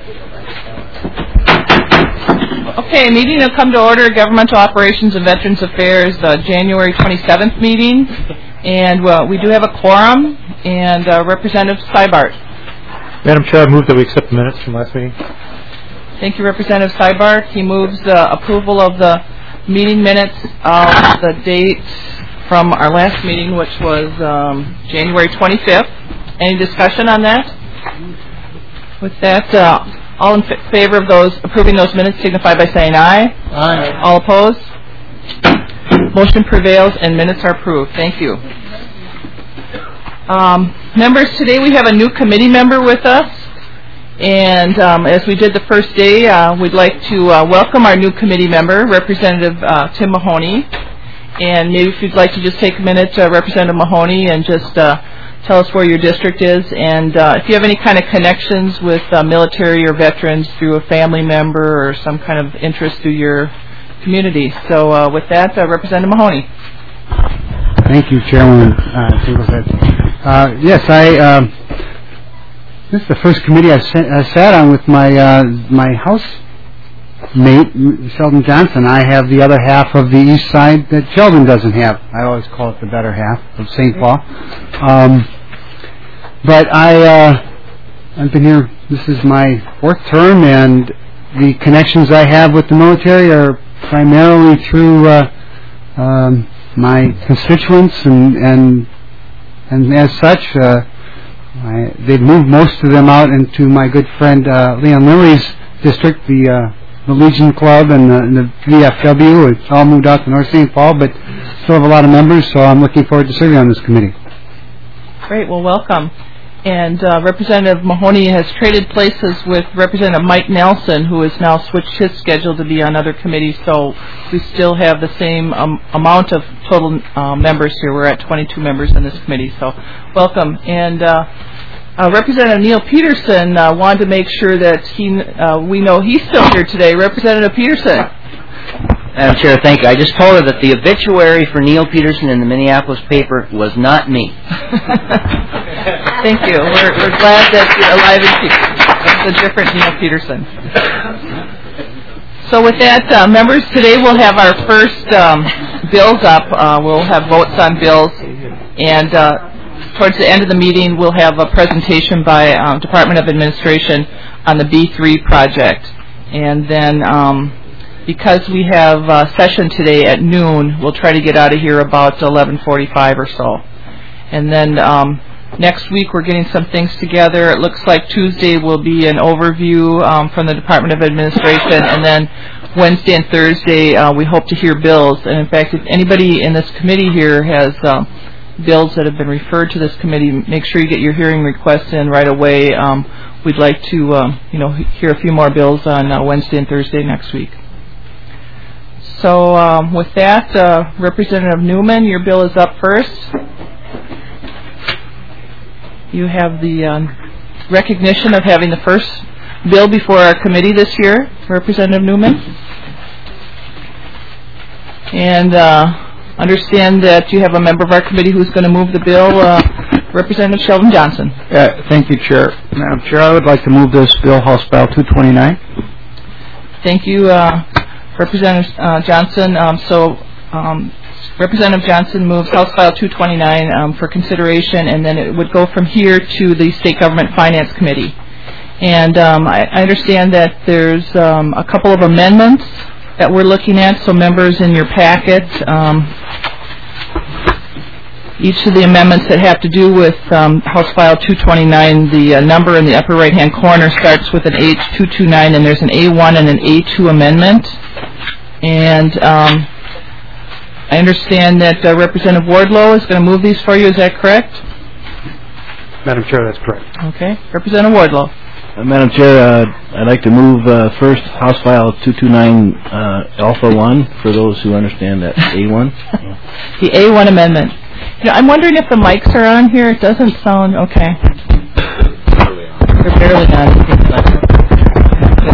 Okay, meeting will come to order. Governmental Operations and Veterans Affairs, January 27th meeting. And we do have a quorum. And Representative Seibart. Madam Chair, I move that we accept the minutes from last meeting. Thank you, Representative Seibart. He moves approval of the meeting minutes of the date from our last meeting, which was January 25th. Any discussion on that? With that, all in favor of approving those minutes signify by saying aye. Aye. All opposed? Motion prevails and minutes are approved. Thank you. Members, today we have a new committee member with us. And as we did the first day, we'd like to welcome our new committee member, Representative Tim Mahoney. And maybe if you'd like to just take a minute, Representative Mahoney, and just tell us where your district is. And if you have any kind of connections with military or veterans through a family member or some kind of interest through your community. So with that, Representative Mahoney. Thank you, Chairwoman Finkelstead. Yes, this is the first committee I sat on with my housemate, Sheldon Johnson. I have the other half of the east side that Sheldon doesn't have. I always call it the better half of St. Paul. But I've been here, this is my fourth term, and the connections I have with the military are primarily through my constituents, and as such, they've moved most of them out into my good friend Leon Lilly's district, the Legion Club and the VFW. It's all moved out to North St. Paul, but still have a lot of members, so I'm looking forward to serving on this committee. Great, well, welcome. And Representative Mahoney has traded places with Representative Mike Nelson, who has now switched his schedule to be on other committees, so we still have the same amount of total members here. We're at 22 members in this committee, so welcome. And Representative Neil Peterson wanted to make sure that we know he's still here today. Representative Peterson. Madam Chair, thank you. I just told her that the obituary for Neil Peterson in the Minneapolis paper was not me. Thank you. We're glad that you're alive and kicking. It's a different Neil Peterson. So with that, members, today we'll have our first bills up. We'll have votes on bills. And towards the end of the meeting, we'll have a presentation by Department of Administration on the B3 project. And then because we have a session today at noon, we'll try to get out of here about 11:45 or so. And then next week we're getting some things together. It looks like Tuesday will be an overview from the Department of Administration, and then Wednesday and Thursday we hope to hear bills. And in fact, if anybody in this committee here has bills that have been referred to this committee, make sure you get your hearing requests in right away. We'd like to hear a few more bills on Wednesday and Thursday next week. So with that, Representative Newman, your bill is up first. You have the recognition of having the first bill before our committee this year, Representative Newman. And understand that you have a member of our committee who's going to move the bill, Representative Sheldon Johnson. Thank you, Chair. Madam Chair, I would like to move this bill, House File 229. Thank you, Representative Johnson. Representative Johnson moves House File 229 for consideration, and then it would go from here to the State Government Finance Committee. And I understand that there's a couple of amendments that we're looking at, so members in your packet, each of the amendments that have to do with House File 229, the number in the upper right-hand corner starts with an H229, and there's an A1 and an A2 amendment. And I understand that Representative Wardlow is going to move these for you. Is that correct? Madam Chair, that's correct. Okay. Representative Wardlow. Madam Chair, I'd like to move first House File 229 Alpha 1, for those who understand that A1. The A1 amendment. I'm wondering if the mics are on here. It doesn't sound okay. They're barely on.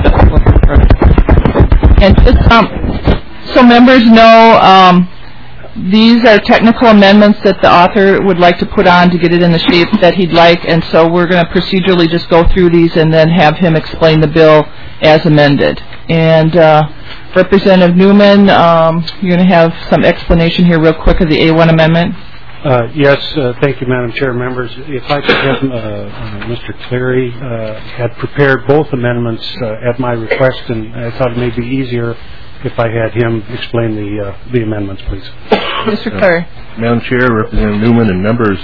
And just so members know, These are technical amendments that the author would like to put on to get it in the shape that he'd like, and so we're going to procedurally just go through these and then have him explain the bill as amended. And Representative Newman, you're going to have some explanation here real quick of the A1 amendment. Yes, thank you, Madam Chair. Members, if I could have Mr. Cleary had prepared both amendments at my request, and I thought it may be easier if I had him explain the amendments, please. Mr. Cleary. Madam Chair, Representative Newman, and members,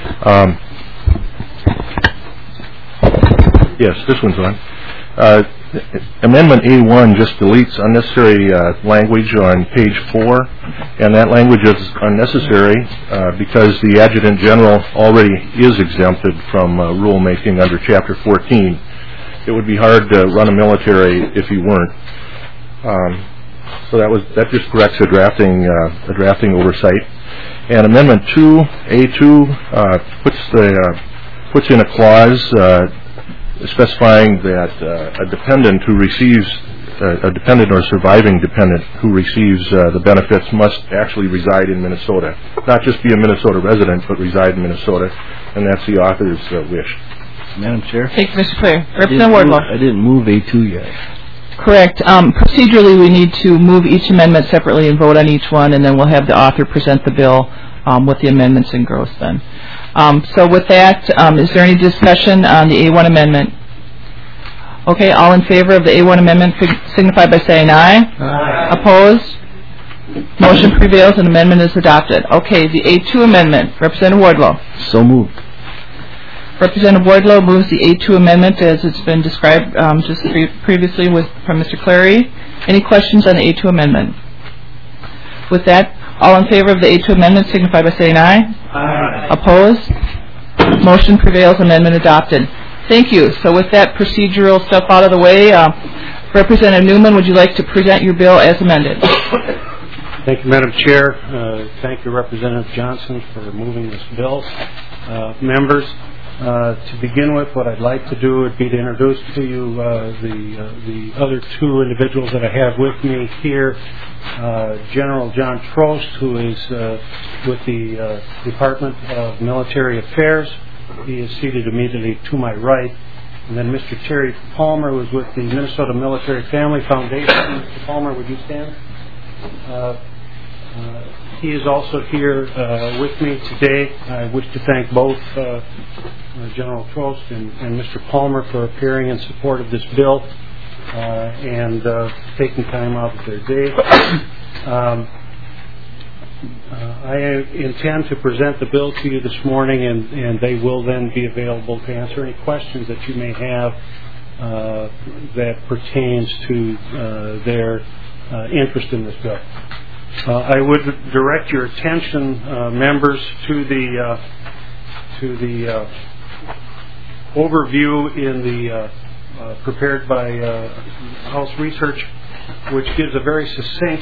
yes, this one's on. Amendment A1 just deletes unnecessary language on page 4, and that language is unnecessary because the Adjutant General already is exempted from rulemaking under Chapter 14. It would be hard to run a military if he weren't. So that just corrects a drafting oversight. And Amendment 2A2 puts in a clause specifying that a dependent or surviving dependent who receives the benefits must actually reside in Minnesota, not just be a Minnesota resident, but reside in Minnesota, and that's the author's wish. Madam Chair? Thank you, Mr. Cleary. Representative Wardlaw. I didn't move A2 yet. Correct. Procedurally, we need to move each amendment separately and vote on each one, and then we'll have the author present the bill with the amendments in gross then. So with that, is there any discussion on the A1 amendment? Okay, all in favor of the A1 amendment signify by saying aye. Aye. Opposed? Motion prevails and amendment is adopted. Okay, the A2 amendment. Representative Wardlow. So moved. Representative Wardlow moves the A2 amendment as it's been described just previously from Mr. Cleary. Any questions on the A2 amendment? With that, all in favor of the A2 amendment signify by saying aye. Aye. Opposed? Motion prevails, amendment adopted. Thank you. So with that procedural stuff out of the way, Representative Newman, would you like to present your bill as amended? Thank you, Madam Chair. Thank you, Representative Johnson, for moving this bill. Members, to begin with, what I'd like to do would be to introduce to you the other two individuals that I have with me here. General John Trost, who is with the Department of Military Affairs. He is seated immediately to my right. And then Mr. Terry Palmer, who is with the Minnesota Military Family Foundation. Mr. Palmer, would you stand? He is also here with me today. I wish to thank both General Trost and Mr. Palmer for appearing in support of this bill and taking time out of their day. I intend to present the bill to you this morning, and they will then be available to answer any questions that you may have that pertains to their interest in this bill. I would direct your attention, members, to the overview in the prepared by House Research, which gives a very succinct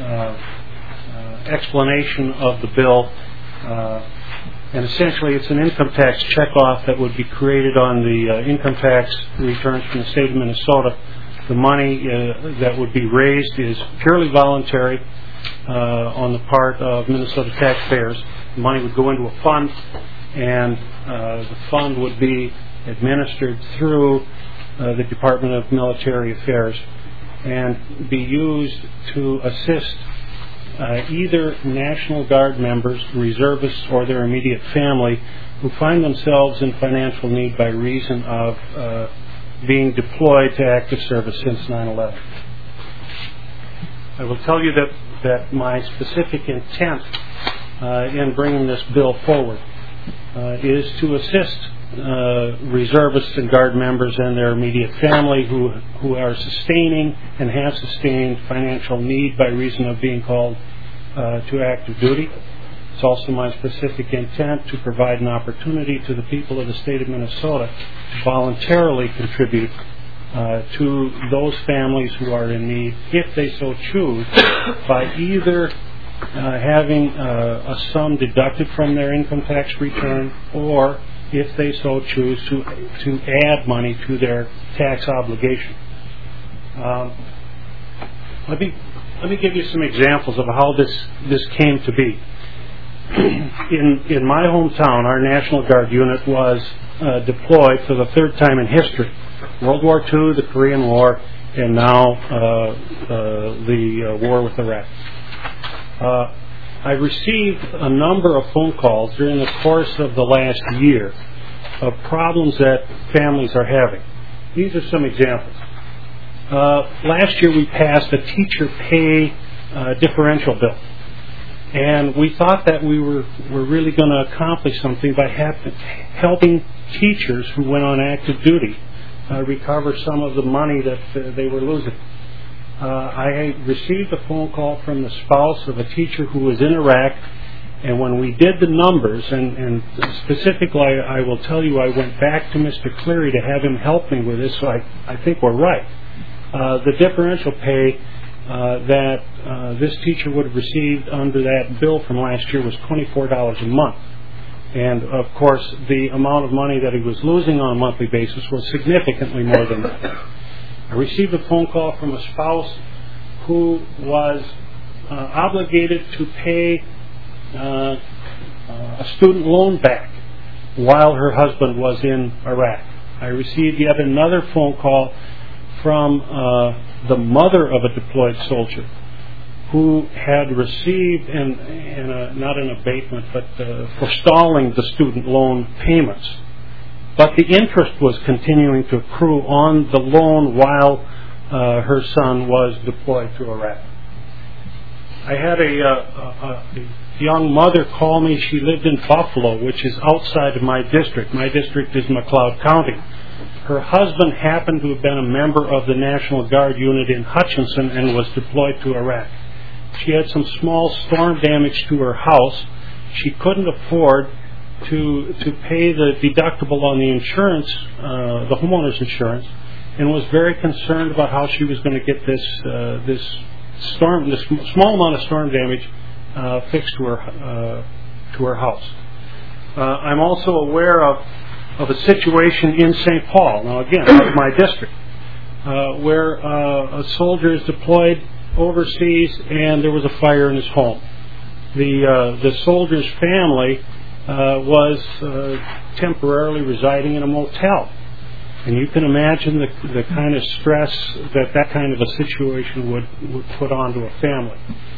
explanation of the bill. And essentially, it's an income tax checkoff that would be created on the income tax returns from the state of Minnesota. The money that would be raised is purely voluntary on the part of Minnesota taxpayers. The money would go into a fund, and the fund would be administered through the Department of Military Affairs and be used to assist either National Guard members, reservists, or their immediate family who find themselves in financial need by reason of being deployed to active service since 9/11. I will tell you that my specific intent in bringing this bill forward is to assist reservists and Guard members and their immediate family who are sustaining and have sustained financial need by reason of being called to active duty. It's also my specific intent to provide an opportunity to the people of the state of Minnesota to voluntarily contribute to those families who are in need, if they so choose, by either having a sum deducted from their income tax return, or if they so choose to add money to their tax obligation. Let me Let me give you some examples of how this came to be. In my hometown, our National Guard unit was deployed for the third time in history. World War II, the Korean War, and now the war with Iraq. I received a number of phone calls during the course of the last year of problems that families are having. These are some examples. Last year we passed a teacher pay differential bill. And we thought that we were really going to accomplish something by helping teachers who went on active duty recover some of the money that they were losing. I received a phone call from the spouse of a teacher who was in Iraq, and when we did the numbers, and specifically I will tell you, I went back to Mr. Cleary to have him help me with this, so I think we're right. The differential pay that this teacher would have received under that bill from last year was $24 a month. And, of course, the amount of money that he was losing on a monthly basis was significantly more than that. I received a phone call from a spouse who was obligated to pay a student loan back while her husband was in Iraq. I received yet another phone call from the mother of a deployed soldier who had received, not an abatement, but forestalling the student loan payments. But the interest was continuing to accrue on the loan while her son was deployed to Iraq. I had a young mother call me. She lived in Buffalo, which is outside of my district. My district is McLeod County. Her husband happened to have been a member of the National Guard unit in Hutchinson and was deployed to Iraq. She had some small storm damage to her house. She couldn't afford to pay the deductible on the insurance, the homeowner's insurance, and was very concerned about how she was going to get this small amount of storm damage fixed to her house. I'm also aware of a situation in St. Paul, now again, out of my district, where a soldier is deployed overseas and there was a fire in his home. The soldier's family was temporarily residing in a motel. And you can imagine the kind of stress that kind of a situation would put onto a family.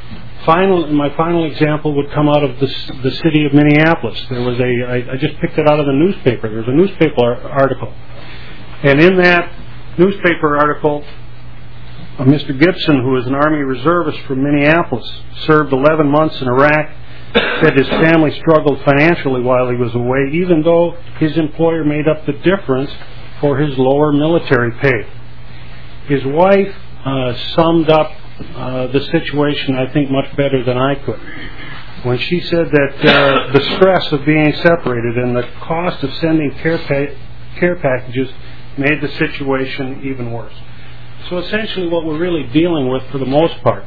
My final example would come out of the city of Minneapolis. There was I just picked it out of the newspaper. There was a newspaper article. And in that newspaper article, Mr. Gibson, who is an Army reservist from Minneapolis, served 11 months in Iraq, said his family struggled financially while he was away, even though his employer made up the difference for his lower military pay. His wife summed up the situation, I think, much better than I could, when she said that the stress of being separated and the cost of sending care packages made the situation even worse. So essentially what we're really dealing with, for the most part,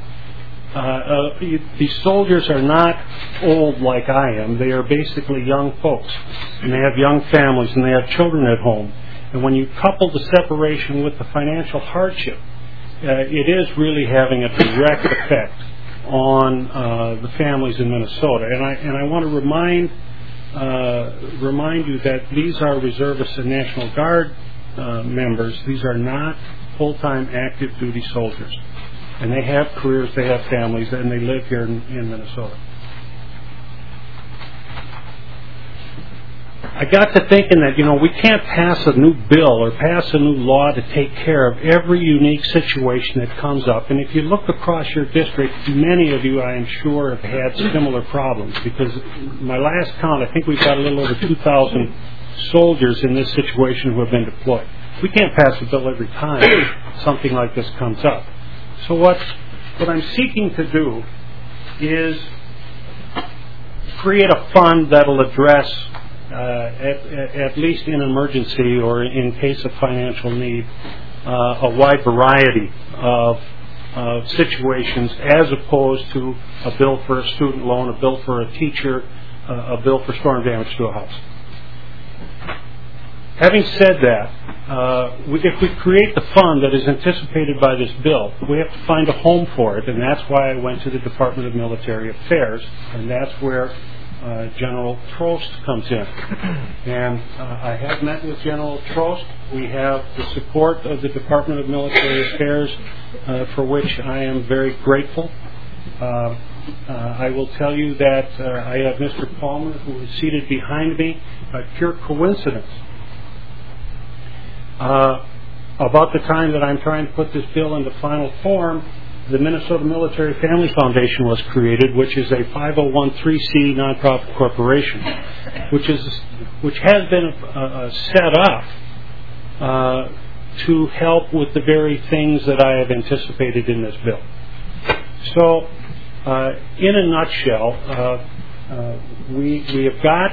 these soldiers are not old like I am. They are basically young folks, and they have young families, and they have children at home. And when you couple the separation with the financial hardship, it is really having a direct effect on the families in Minnesota. And I want to remind you that these are reservists and National Guard members. These are not full-time active duty soldiers. And they have careers, they have families, and they live here in Minnesota. I got to thinking that, we can't pass a new bill or pass a new law to take care of every unique situation that comes up. And if you look across your district, many of you, I am sure, have had similar problems, because my last count, I think we've got a little over 2,000 soldiers in this situation who have been deployed. We can't pass a bill every time something like this comes up. So what I'm seeking to do is create a fund that will address, at least in emergency or in case of financial need, a wide variety of situations, as opposed to a bill for a student loan, a bill for a teacher, a bill for storm damage to a house. Having said that, if we create the fund that is anticipated by this bill, we have to find a home for it, and that's why I went to the Department of Military Affairs, and that's where General Trost comes in. And I have met with General Trost. We have the support of the Department of Military Affairs, for which I am very grateful. I will tell you that I have Mr. Palmer, who is seated behind me, by pure coincidence. About the time that I'm trying to put this bill into final form, the Minnesota Military Family Foundation was created, which is a 501(c) nonprofit corporation, which has been set up to help with the very things that I have anticipated in this bill. So, in a nutshell, we have got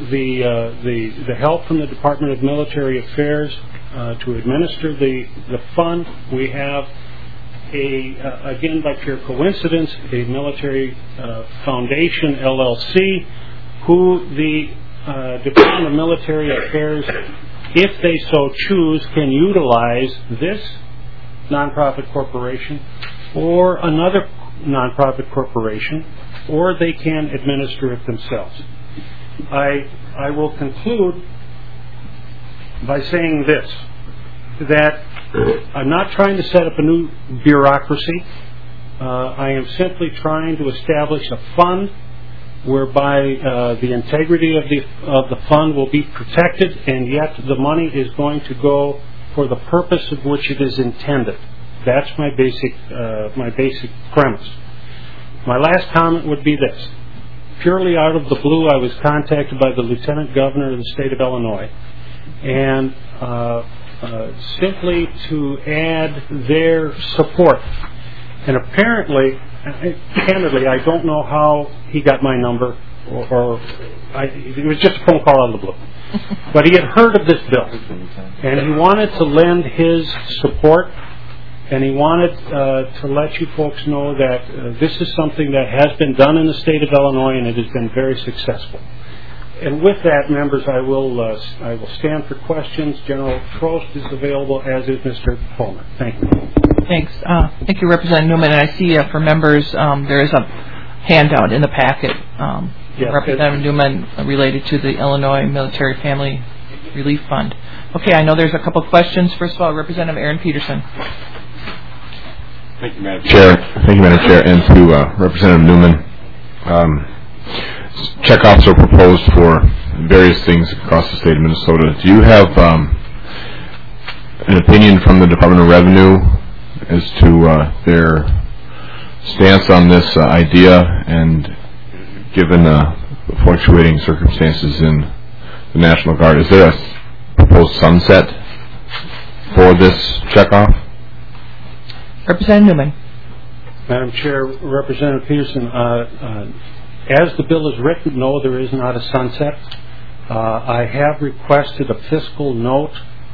the help from the Department of Military Affairs to administer the fund. We have again by pure coincidence, a military foundation, LLC, who the Department of Military Affairs, if they so choose, can utilize this nonprofit corporation or another nonprofit corporation, or they can administer it themselves. I will conclude by saying this, that I'm not trying to set up a new bureaucracy. I am simply trying to establish a fund whereby the integrity of the fund will be protected, and yet the money is going to go for the purpose of which it is intended. That's my basic premise. My last comment would be this. Purely out of the blue, I was contacted by the Lieutenant Governor of the state of Illinois, and simply to add their support. And apparently, candidly, I don't know how he got my number, it was just a phone call out of the blue. But he had heard of this bill, and he wanted to lend his support, and he wanted to let you folks know that this is something that has been done in the state of Illinois, and it has been very successful. And with that, members, I will stand for questions. General Trost is available, as is Mr. Palmer. Thank you. Thanks. Thank you, Representative Newman. And I see for members there is a handout in the packet, Yes, Representative Newman, related to the Illinois Military Family Relief Fund. Okay, I know there's a couple questions. First of all, Representative Aaron Peterson. Thank you, Madam Chair. Thank you, Madam Chair, and to Representative Newman. Checkoffs are proposed for various things across the state of Minnesota. Do you have an opinion from the Department of Revenue as to their stance on this idea, and given the fluctuating circumstances in the National Guard, is there a proposed sunset for this checkoff? Representative Newman. Madam Chair, Representative Peterson, as the bill is written, no, there is not a sunset. I have requested a fiscal note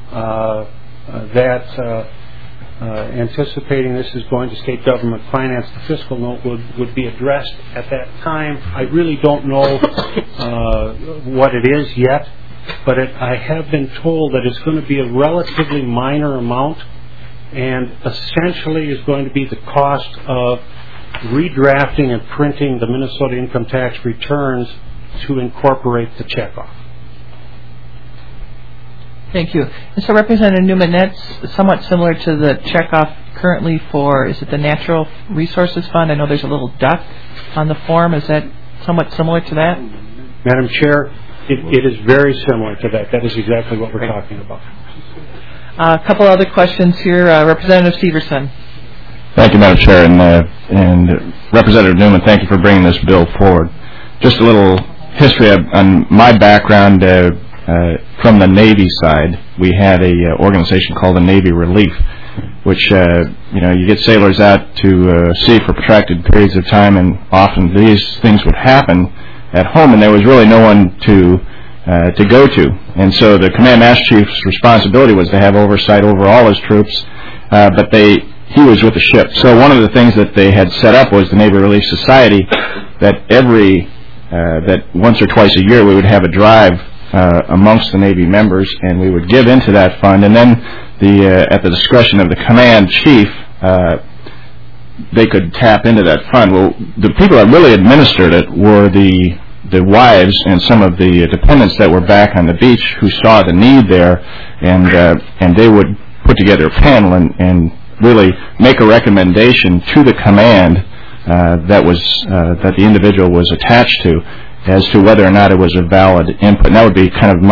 that, anticipating this is going to state government finance, the fiscal note would be addressed at that time. I really don't know what it is yet, but I have been told that it's going to be a relatively minor amount, and essentially is going to be the cost of redrafting and printing the Minnesota income tax returns to incorporate the checkoff. Thank you. And so, Representative Newman, that's somewhat similar to the checkoff currently for, is it the Natural Resources Fund? I know there's a little duck on the form. Is that somewhat similar to that? Madam Chair, it is very similar to that. That is exactly what we're talking about. A couple other questions here. Representative Severson. Thank you, Madam Chair, and Representative Newman, thank you for bringing this bill forward. Just a little history on my background. From the Navy side, we had a organization called the Navy Relief, which you get sailors out to sea for protracted periods of time, and often these things would happen at home, and there was really no one to go to. And so the Command Master Chief's responsibility was to have oversight over all his troops, but he was with the ship. So one of the things that they had set up was the Navy Relief Society, that that once or twice a year we would have a drive amongst the Navy members, and we would give into that fund, and then at the discretion of the command chief, they could tap into that fund. Well, the people that really administered it were the wives and some of the dependents that were back on the beach who saw the need there, and they would put together a panel and really make a recommendation to the command that the individual was attached to, as to whether or not it was a valid input. And that would be kind of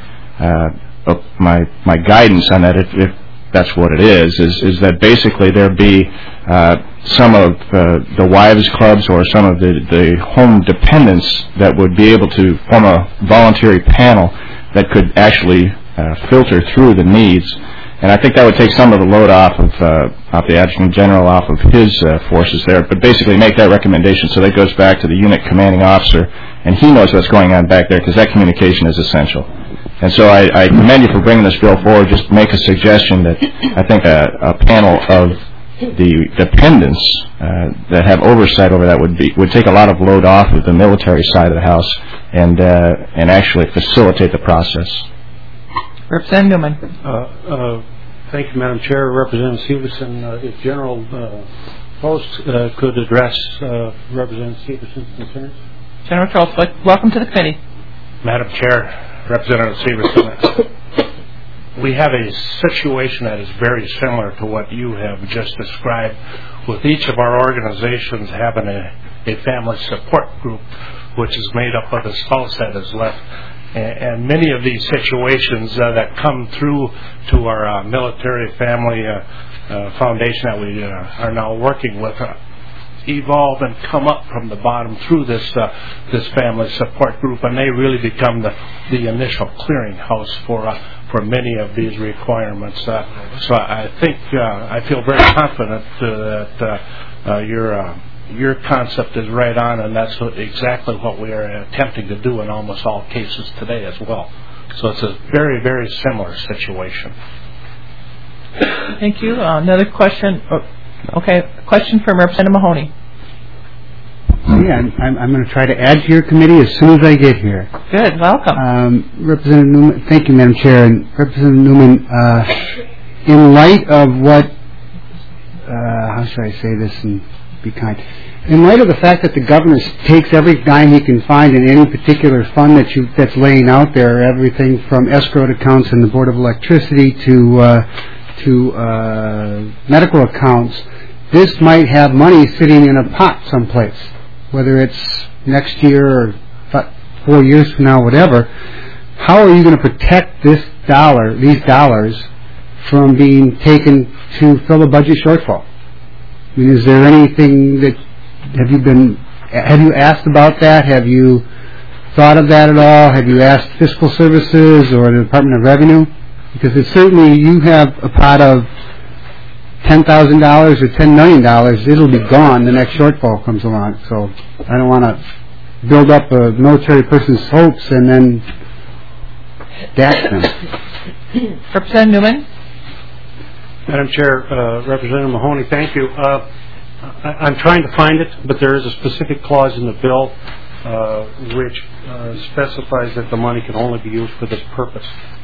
my guidance on that, if that's what it is that basically there be some of the wives clubs or some of the home dependents that would be able to form a voluntary panel that could actually filter through the needs. And I think that would take some of the load off of the Adjutant General, off of his forces there, but basically make that recommendation so that goes back to the unit commanding officer, and he knows what's going on back there, because that communication is essential. And so I commend you for bringing this bill forward. Just make a suggestion that I think a panel of the dependents that have oversight over that would take a lot of load off of the military side of the house and actually facilitate the process. Representative Newman. Thank you, Madam Chair. Representative Severson, if General Post could address Representative Severson's concerns. General Charles Flick, welcome to the committee. Madam Chair, Representative Severson, we have a situation that is very similar to what you have just described, with each of our organizations having a family support group, which is made up of the spouse that is left. And many of these situations that come through to our military family foundation that we are now working with evolve and come up from the bottom through this family support group, and they really become the initial clearinghouse for many of these requirements. So I think I feel very confident that your concept is right on, and that's exactly what we are attempting to do in almost all cases today as well. So it's a very, very similar situation. Thank you. Another question. Okay, question from Representative Mahoney. Yeah, I'm going to try to add to your committee as soon as I get here. Good, welcome. Representative Newman, thank you, Madam Chair. And Representative Newman, in light of what, how should I say this and be kind? In light of the fact that the governor takes every dime he can find in any particular fund that's laying out there, everything from escrowed accounts in the Board of Electricity to medical accounts, this might have money sitting in a pot someplace, whether it's next year or 4 years from now, whatever. How are you going to protect these dollars from being taken to fill a budget shortfall? I mean, is there anything that have you asked about that? Have you thought of that at all? Have you asked Fiscal Services or the Department of Revenue? Because it's certainly, you have a pot of $10,000 or $10 million, it'll be gone the next shortfall comes along. So I don't want to build up a military person's hopes and then dash them. Representative Newman. Madam Chair, Representative Mahoney, thank you. I'm trying to find it, but there is a specific clause in the bill which specifies that the money can only be used for this purpose.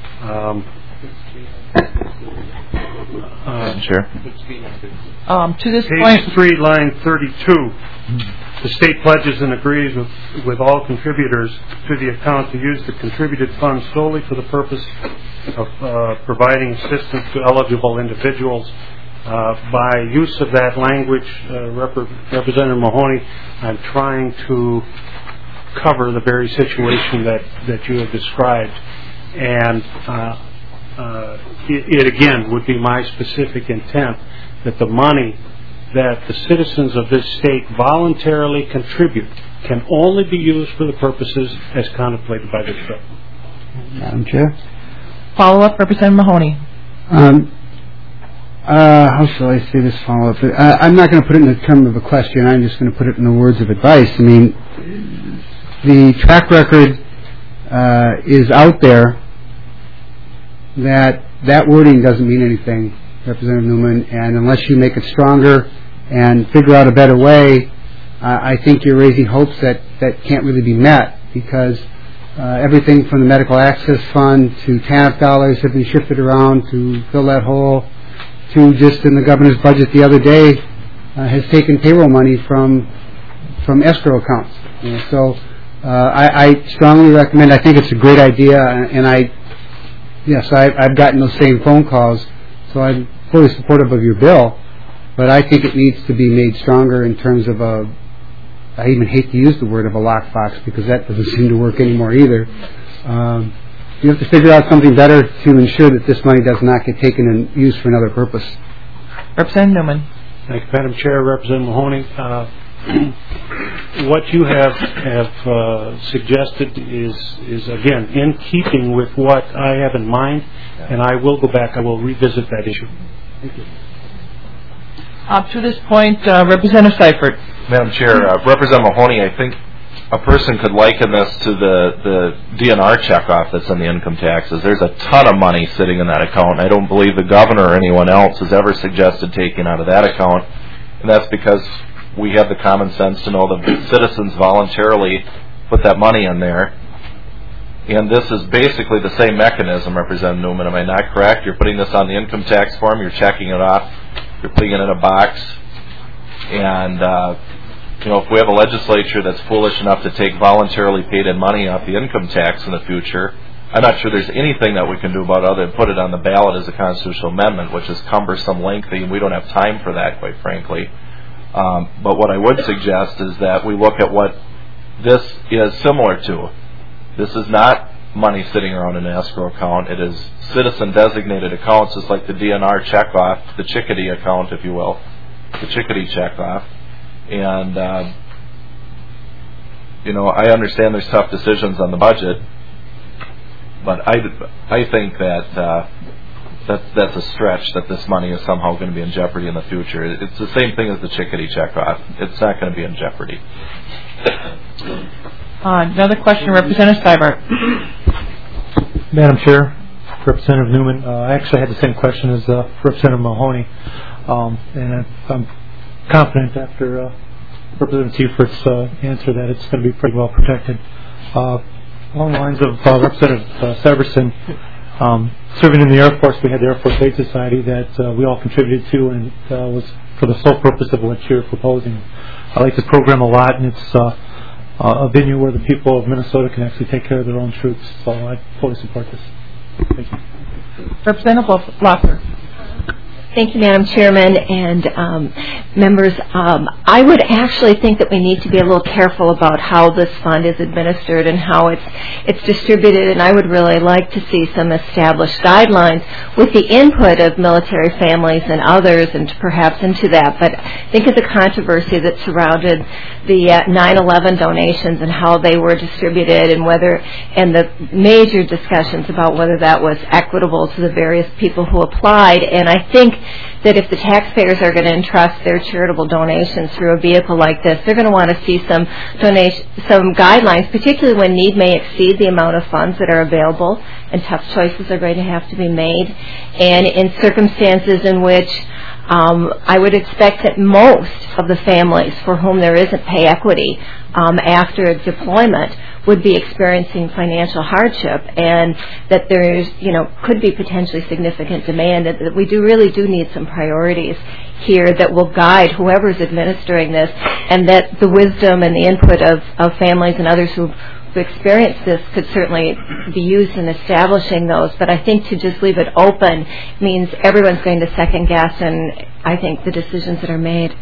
Sure. To this Page point, 3, line 32. The state pledges and agrees with all contributors to the account to use the contributed funds solely for the purpose of providing assistance to eligible individuals. By use of that language, Representative Mahoney, I'm trying to cover the very situation that you have described, and it again would be my specific intent that the money that the citizens of this state voluntarily contribute can only be used for the purposes as contemplated by this bill. Madam Chair? follow-up, Representative Mahoney. How shall I say this follow-up? I'm not going to put it in the term of a question. I'm just going to put it in the words of advice. I mean, the track record is out there that wording doesn't mean anything, Representative Newman, and unless you make it stronger and figure out a better way, I think you're raising hopes that can't really be met, because everything from the Medical Access Fund to TANF dollars have been shifted around to fill that hole, to just in the governor's budget the other day has taken payroll money from escrow accounts. So I strongly recommend. I think it's a great idea, and I've gotten those same phone calls, so I'm fully supportive of your bill. But I think it needs to be made stronger in terms of I even hate to use the word of a lockbox because that doesn't seem to work anymore either. You have to figure out something better to ensure that this money does not get taken and used for another purpose. Representative Newman. Thank you, Madam Chair. Representative Mahoney, what you have suggested is again in keeping with what I have in mind, and I will go back. I will revisit that issue. Thank you. Up to this point, Representative Seifert. Madam Chair, Representative Mahoney, I think a person could liken this to the DNR checkoff that's in the income taxes. There's a ton of money sitting in that account. I don't believe the governor or anyone else has ever suggested taking out of that account, and that's because we have the common sense to know that citizens voluntarily put that money in there. And this is basically the same mechanism, Representative Newman. Am I not correct? You're putting this on the income tax form, you're checking it off, you're putting it in a box, and if we have a legislature that's foolish enough to take voluntarily paid-in money off the income tax in the future, I'm not sure there's anything that we can do about it other than put it on the ballot as a constitutional amendment, which is cumbersome, lengthy, and we don't have time for that, quite frankly. But what I would suggest is that we look at what this is similar to. This is not money sitting around in an escrow account. It is citizen-designated accounts, just like the DNR checkoff, the Chickadee account, if you will, the Chickadee checkoff. And, I understand there's tough decisions on the budget, but I think that that's a stretch that this money is somehow going to be in jeopardy in the future. It's the same thing as the Chickadee checkoff. It's not going to be in jeopardy. Another question, Representative Seibert. Madam Chair, Representative Newman, I actually had the same question as Representative Mahoney, and I'm confident after Representative Seifert's answer that it's going to be pretty well protected. Along the lines of Representative Severson, serving in the Air Force, we had the Air Force Aid Society that we all contributed to, and was for the sole purpose of what you're proposing. I like this program a lot, and it's a venue where the people of Minnesota can actually take care of their own troops. So I fully support this. Thank you. Representative Loeffler. Thank you, Madam Chairman and members. I would actually think that we need to be a little careful about how this fund is administered and how it's distributed, and I would really like to see some established guidelines with the input of military families and others, and perhaps into that. But think of the controversy that surrounded the 9/11 donations and how they were distributed, and the major discussions about whether that was equitable to the various people who applied. And I think that if the taxpayers are going to entrust their charitable donations through a vehicle like this, they're going to want to see some guidelines, particularly when need may exceed the amount of funds that are available, and tough choices are going to have to be made. And in circumstances in which I would expect that most of the families for whom there isn't pay equity after deployment would be experiencing financial hardship, and that there's, could be potentially significant demand, and that we really do need some priorities here that will guide whoever's administering this, and that the wisdom and the input of families and others who've experienced this could certainly be used in establishing those. But I think to just leave it open means everyone's going to second guess, and I think the decisions that are made.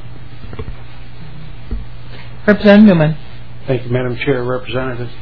Representative Newman. Thank you, Madam Chair. Representatives,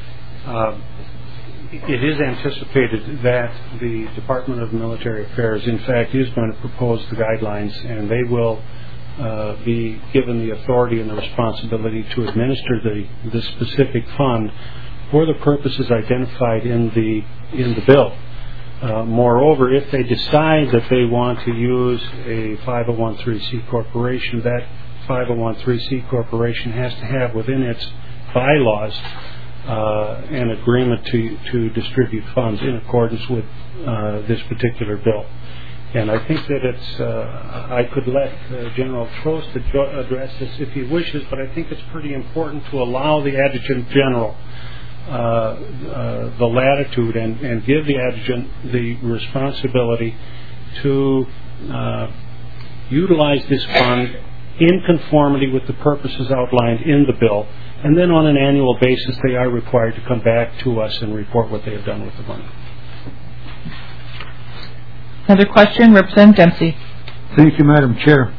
it is anticipated that the Department of Military Affairs, in fact, is going to propose the guidelines, and they will be given the authority and the responsibility to administer the specific fund for the purposes identified in the bill. Moreover, if they decide that they want to use a 501(c)(3) corporation, that 501(c)(3) corporation has to have within its bylaws an agreement to distribute funds in accordance with this particular bill. And I think that I could let General Trost address this if he wishes, but I think it's pretty important to allow the Adjutant General the latitude and give the adjutant the responsibility to utilize this fund in conformity with the purposes outlined in the bill, and then on an annual basis they are required to come back to us and report what they have done with the money. Another question, Representative Dempsey. Thank you, Madam Chair.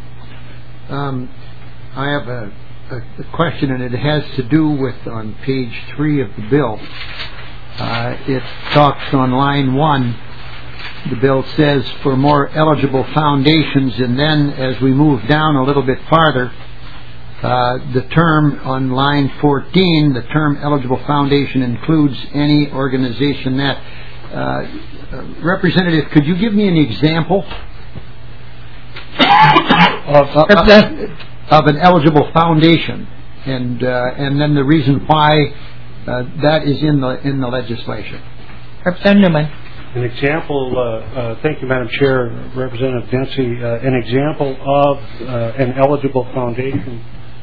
I have a question, and it has to do with on page 3 of the bill. It talks on line 1. The bill says for more eligible foundations, and then as we move down a little bit farther, the term on line 14, the term eligible foundation includes any organization that. Representative, could you give me an example of an eligible foundation, and then the reason why that is in the legislation? Representative Newman. An example, thank you, Madam Chair, Representative Dempsey. An example of an eligible foundation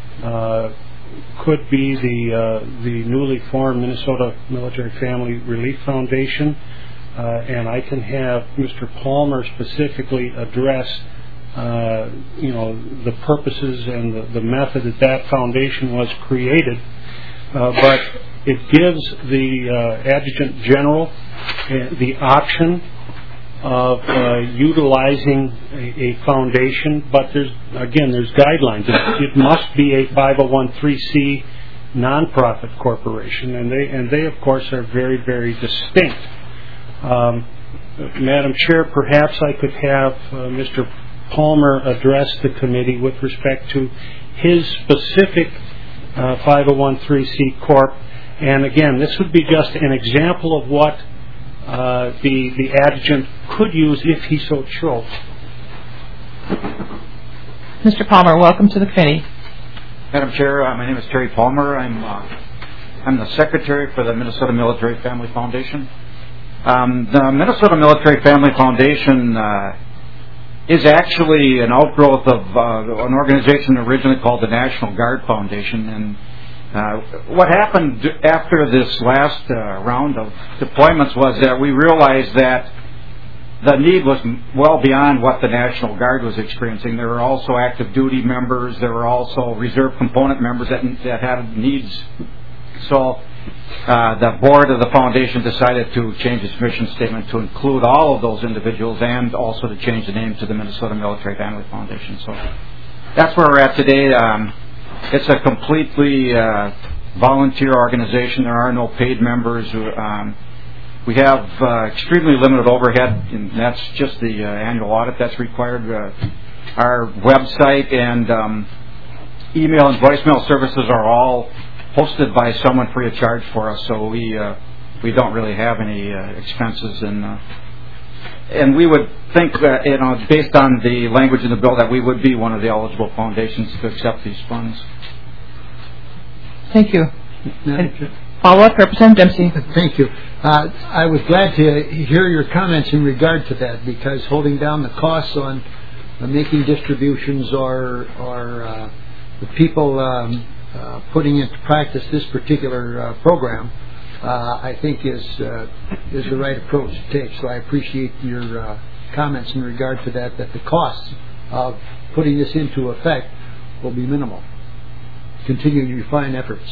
could be the newly formed Minnesota Military Family Relief Foundation, and I can have Mr. Palmer specifically address, the purposes and the method that foundation was created, but it gives the Adjutant General the option of utilizing a foundation, but there's guidelines. It must be a 501(c)(3) nonprofit corporation, and they of course are very, very distinct. Madam Chair, perhaps I could have Mr. Palmer address the committee with respect to his specific 501(c)(3) corp. And again, this would be just an example of what the adjutant could use if he so chose. Mr. Palmer, welcome to the committee. Madam Chair, my name is Terry Palmer. I'm the secretary for the Minnesota Military Family Foundation. The Minnesota Military Family Foundation is actually an outgrowth of an organization originally called the National Guard Foundation. And what happened after this last round of deployments was that we realized that the need was well beyond what the National Guard was experiencing. There were also active duty members. There were also reserve component members that had needs. So the board of the foundation decided to change its mission statement to include all of those individuals and also to change the name to the Minnesota Military Family Foundation. So that's where we're at today. It's a completely volunteer organization. There are no paid members. We have extremely limited overhead, and that's just the annual audit that's required. Our website and email and voicemail services are all hosted by someone free of charge for us, so we don't really have any expenses, and we would think that, based on the language in the bill, that we would be one of the eligible foundations to accept these funds. Thank you. Follow-up, Representative Dempsey. Thank you. I was glad to hear your comments in regard to that, because holding down the costs on making distributions or the people putting into practice this particular program, I think is the right approach to take. So I appreciate your comments in regard to that the costs of putting this into effect will be minimal. Continue your fine efforts.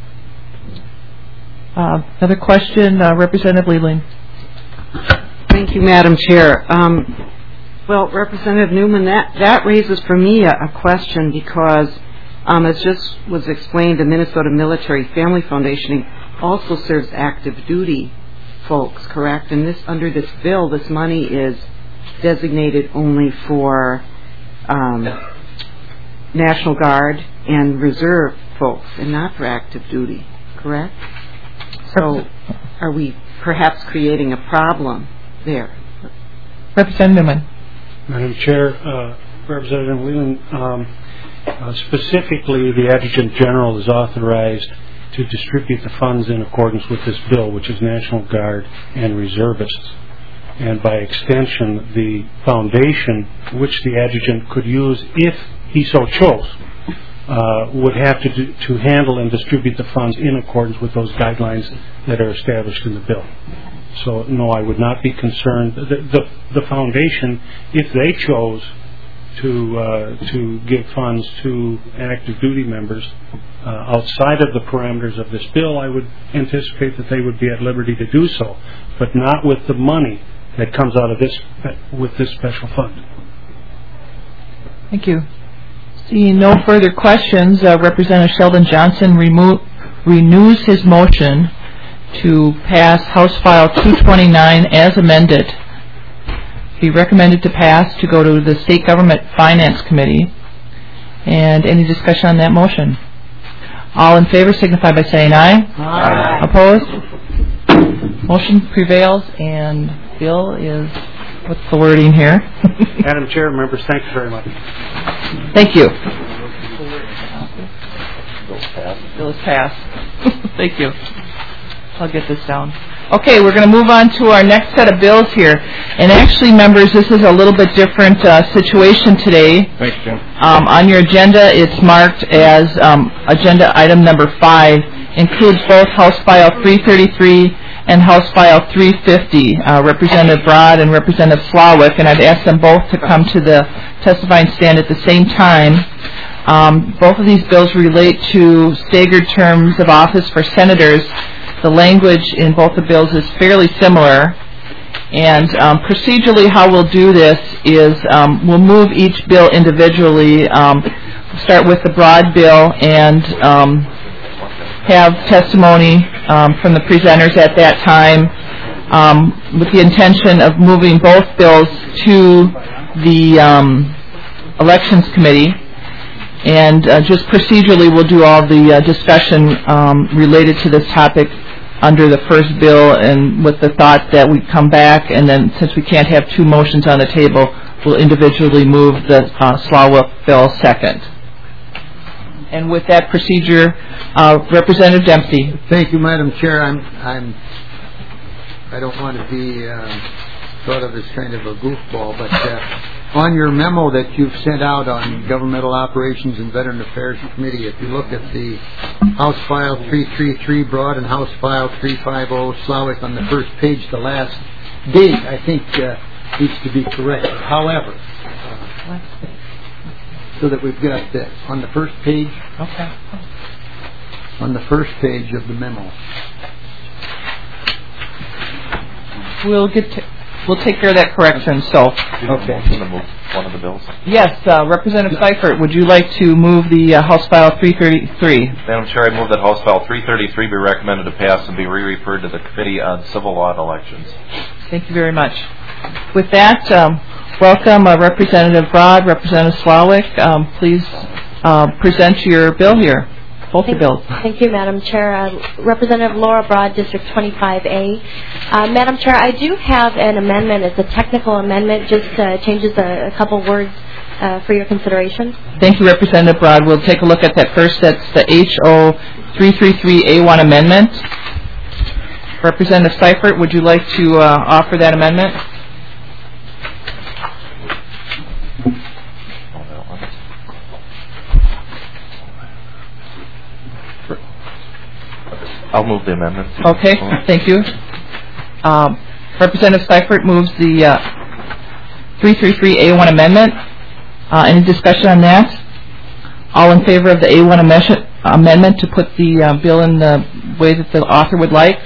Another question, Representative Leland. Thank you, Madam Chair. Well, Representative Newman, that raises for me a question, because as just was explained, the Minnesota Military Family Foundation also serves active duty folks, correct? And under this bill, this money is designated only for National Guard and Reserve folks, and not for active duty, correct? So are we perhaps creating a problem there? Representative Newman. Madam Chair, Representative Leland, specifically the Adjutant General is authorized to distribute the funds in accordance with this bill, which is National Guard and Reservists. And by extension, the foundation, which the adjutant could use if he so chose, would have to handle and distribute the funds in accordance with those guidelines that are established in the bill. So, no, I would not be concerned. The foundation, if they chose to give funds to active duty members outside of the parameters of this bill, I would anticipate that they would be at liberty to do so, but not with the money that comes out of this special fund. Thank you. Seeing no further questions, Representative Sheldon Johnson renews his motion to pass House File 229 as amended. He recommended to pass to go to the State Government Finance Committee. And any discussion on that motion? All in favor signify by saying aye. Aye. Opposed? Motion prevails, and bill is, what's the wording here? Madam Chair, members, thank you very much. Thank you. Bill is passed. Thank you. I'll get this down. Okay, we're going to move on to our next set of bills here. And actually, members, this is a little bit different situation today. Thanks, Jim. On your agenda, it's marked as agenda item number 5. Includes both House File 333 and House File 350. Representative Broad and Representative Slawick, and I've asked them both to come to the testifying stand at the same time. Both of these bills relate to staggered terms of office for senators. The language in both the bills is fairly similar. And procedurally how we'll do this is we'll move each bill individually. Start with the Broad bill and have testimony from the presenters at that time with the intention of moving both bills to the Elections Committee. And just procedurally we'll do all the discussion related to this topic under the first bill, and with the thought that we come back, and then since we can't have two motions on the table, we'll individually move the Slawick bill second. And with that procedure, Representative Dempsey. Thank you, Madam Chair. I don't want to be thought of as kind of a goofball, but on your memo that you've sent out on Governmental Operations and Veteran Affairs Committee, if you look at the House File 333 Broad and House File 350 Slawick on the first page, the last date, I think needs to be correct. However, so that we've got that on the first page. Okay. On the first page of the memo. We'll take care of that correction. So. Okay. One of the bills. Yes, Representative Seifert, would you like to move the House File 333? Madam Chair, I move that House File 333 be recommended to pass and be re-referred to the Committee on Civil Law and Elections. Thank you very much. With that, welcome Representative Broad, Representative Slawick. Please present your bill here. Both the bills. Thank you, Madam Chair. Representative Laura Broad, District 25A. Madam Chair, I do have an amendment. It's a technical amendment, just changes a couple words for your consideration. Thank you, Representative Broad. We'll take a look at that first. That's the HO 333A1 amendment. Representative Seifert, would you like to offer that amendment? I'll move the amendment. Okay, thank you. Representative Seifert moves the 333A1 amendment. Any discussion on that? All in favor of the A1 amendment to put the bill in the way that the author would like?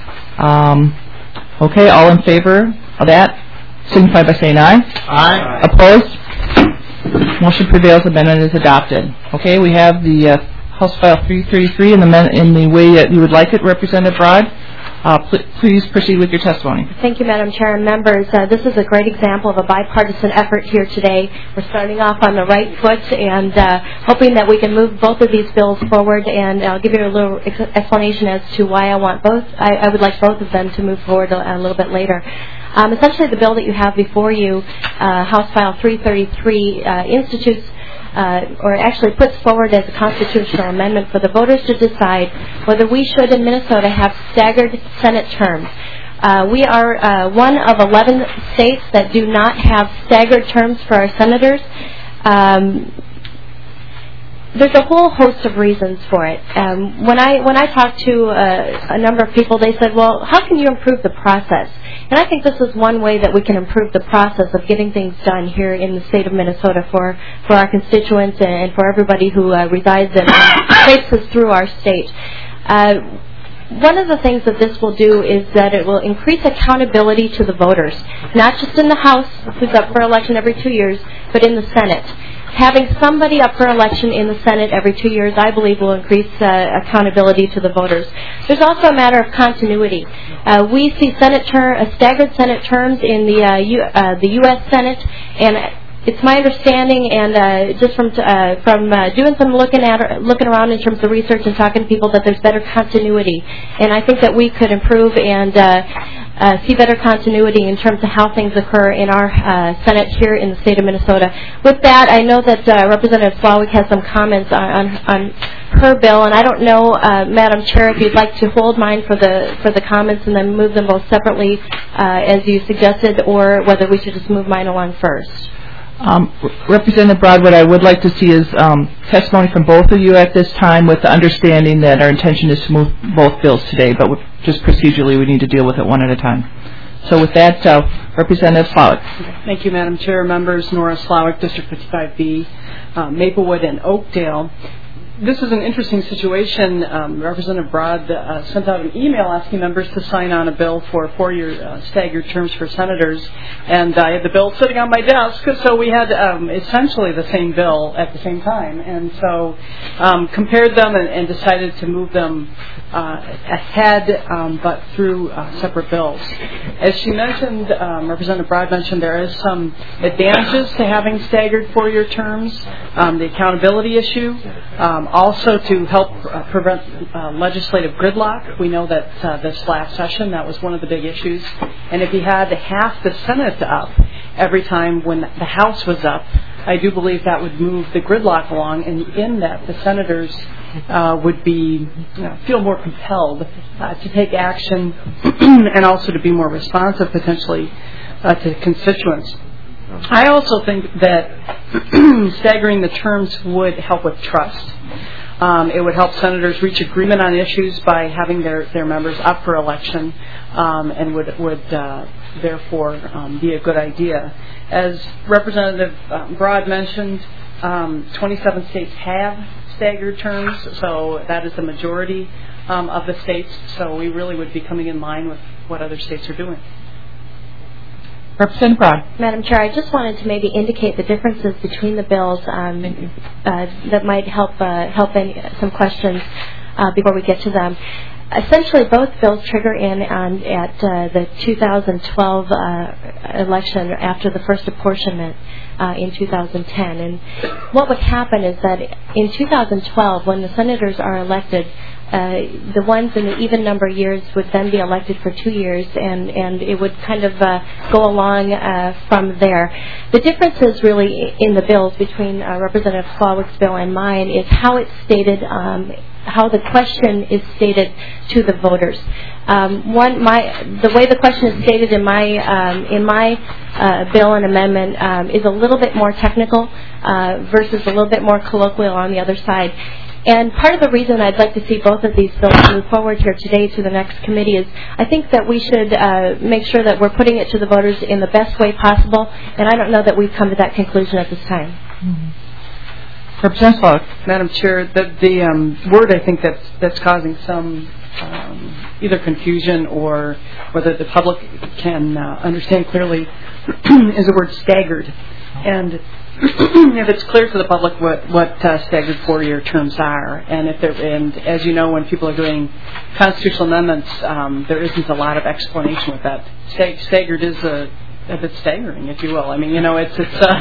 Okay, all in favor of that, signify by saying aye. Aye. Opposed? Motion prevails. Amendment is adopted. Okay, we have the House File 333 in the way that you would like it, Representative Broad. Please proceed with your testimony. Thank you, Madam Chair and members. This is a great example of a bipartisan effort here today. We're starting off on the right foot and hoping that we can move both of these bills forward, and I'll give you a little explanation as to why I want both. I would like both of them to move forward a little bit later. Essentially, the bill that you have before you, House File 333, institutes or actually puts forward as a constitutional amendment for the voters to decide whether we should in Minnesota have staggered Senate terms. We are one of 11 states that do not have staggered terms for our senators. there's a whole host of reasons for it. When I talked to a number of people, they said, well, how can you improve the process? And I think this is one way that we can improve the process of getting things done here in the state of Minnesota for our constituents and for everybody who resides and traipses through our state. One of the things that this will do is that it will increase accountability to the voters, not just in the House, who's up for election every 2 years, but in the Senate. Having somebody up for election in the Senate every 2 years, I believe, will increase accountability to the voters. There's also a matter of continuity. We see staggered Senate terms in the U.S. Senate, and it's my understanding, and just from doing some looking around in terms of research and talking to people, that there's better continuity, and I think that we could improve and see better continuity in terms of how things occur in our Senate here in the state of Minnesota. With that, I know that Representative Slawik has some comments on her bill, and I don't know, Madam Chair, if you'd like to hold mine for the comments and then move them both separately as you suggested, or whether we should just move mine along first. Representative Broad, what I would like to see is testimony from both of you at this time, with the understanding that our intention is to move both bills today, but just procedurally we need to deal with it one at a time. So with that, Representative Slawik. Thank you, Madam Chair. Members, Nora Slawik, District 55B, Maplewood and Oakdale. This is an interesting situation. Representative Broad sent out an email asking members to sign on a bill for 4-year staggered terms for senators, and I had the bill sitting on my desk, so we had essentially the same bill at the same time, and so compared them and decided to move them ahead, but through separate bills. As she mentioned, Representative Broad mentioned, there is some advantages to having staggered 4-year terms, the accountability issue, also to help prevent legislative gridlock. We know that this last session, that was one of the big issues. And if you had half the Senate up every time when the House was up, I do believe that would move the gridlock along, and in that the senators would be feel more compelled to take action and also to be more responsive potentially to constituents. I also think that staggering the terms would help with trust. It would help senators reach agreement on issues by having their members up for election, and would therefore be a good idea. As Representative Broad mentioned, 27 states have staggered terms, so that is the majority of the states, so we really would be coming in line with what other states are doing. Representative Broad. Madam Chair, I just wanted to maybe indicate the differences between the bills that might help some questions before we get to them. Essentially, both bills trigger in at the 2012 election after the first apportionment in 2010. And what would happen is that in 2012, when the senators are elected, the ones in the even number years would then be elected for 2 years, and it would kind of go along from there. The differences really in the bills between Representative Slawik's bill and mine is how it's stated, how the question is stated to the voters. The way the question is stated in my bill and amendment is a little bit more technical versus a little bit more colloquial on the other side. And part of the reason I'd like to see both of these bills move forward here today to the next committee is I think that we should make sure that we're putting it to the voters in the best way possible, and I don't know that we've come to that conclusion at this time. Mm-hmm. Representative Slawik. Madam Chair, the word I think that's causing some either confusion or whether the public can understand clearly is the word staggered. And if it's clear to the public what staggered 4-year terms are, and as you know, when people are doing constitutional amendments, there isn't a lot of explanation with that. Staggered is a bit staggering, if you will. I mean, it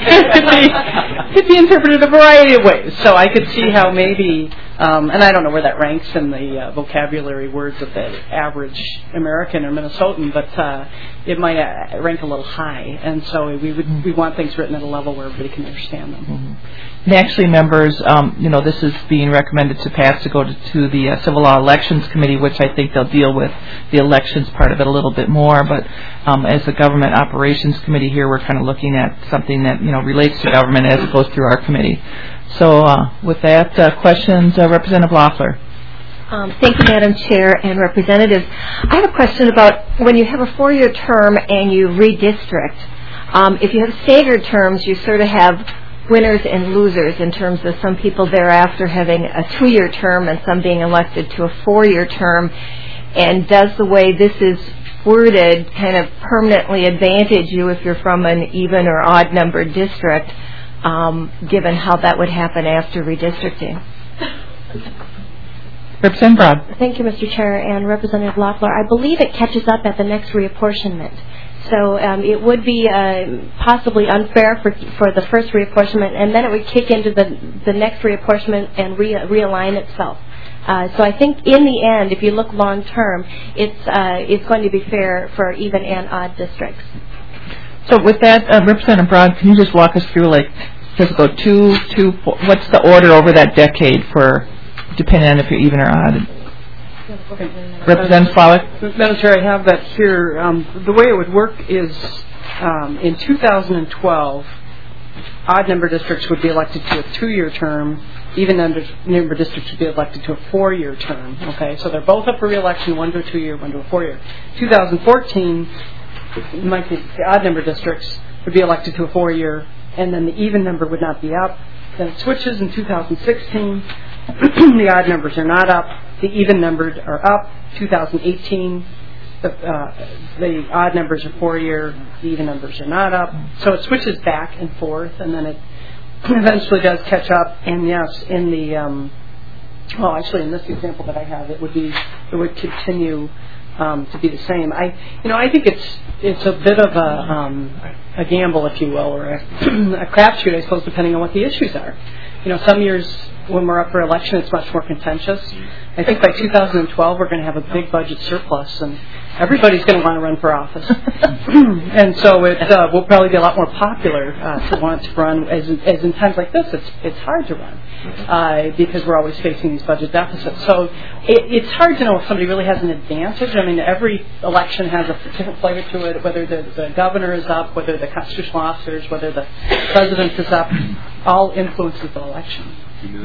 could be interpreted a variety of ways. So I could see how maybe, and I don't know where that ranks in the vocabulary words of the average American or Minnesotan, but it might rank a little high. And so we want things written at a level where everybody can understand them. Mm-hmm. And actually, members, this is being recommended to pass to go to the Civil Law Elections Committee, which I think they'll deal with the elections part of it a little bit more. But as the Government Operations Committee here, we're kind of looking at something that relates to government as it goes through our committee. So with that, questions, Representative Loeffler. Thank you, Madam Chair and Representatives. I have a question about when you have a 4-year term and you redistrict. If you have staggered terms, you sort of have winners and losers in terms of some people thereafter having a 2-year term and some being elected to a 4-year term. And does the way this is worded kind of permanently advantage you if you're from an even or odd numbered district, given how that would happen after redistricting? Representative Broad. Thank you, Mr. Chair and Representative Loeffler. I believe it catches up at the next reapportionment. So it would be possibly unfair for the first reapportionment, and then it would kick into the next reapportionment and realign itself. So I think in the end, if you look long term, it's going to be fair for even and odd districts. So with that, Representative Broad, can you just walk us through, like, does it go 2, 4, what's the order over that decade for, depending on if you're even or odd? Representative Slawick? Madam Chair, I have that here. The way it would work is in 2012, odd number districts would be elected to a 2-year term. Even number districts would be elected to a 4-year term. Okay, so they're both up for re-election, one to a 2-year, one to a 4-year. 2014, the odd number districts would be elected to a 4-year, and then the even number would not be up. Then it switches in 2016. The odd numbers are not up. The even numbers are up. 2018, the odd numbers are 4-year. The even numbers are not up. So it switches back and forth, and then it eventually does catch up. And yes, in the actually in this example that I have, it would continue to be the same. I think it's a bit of a gamble, if you will, or a crapshoot, I suppose, depending on what the issues are. Some years when we're up for election, it's much more contentious. I think by 2012, we're going to have a big budget surplus, and everybody's going to want to run for office. And so it will probably be a lot more popular to want to run. As in times like this, it's hard to run because we're always facing these budget deficits. So it's hard to know if somebody really has an advantage. I mean, every election has a different flavor to it, whether the governor is up, whether the constitutional officers, whether the president is up, all influences the election.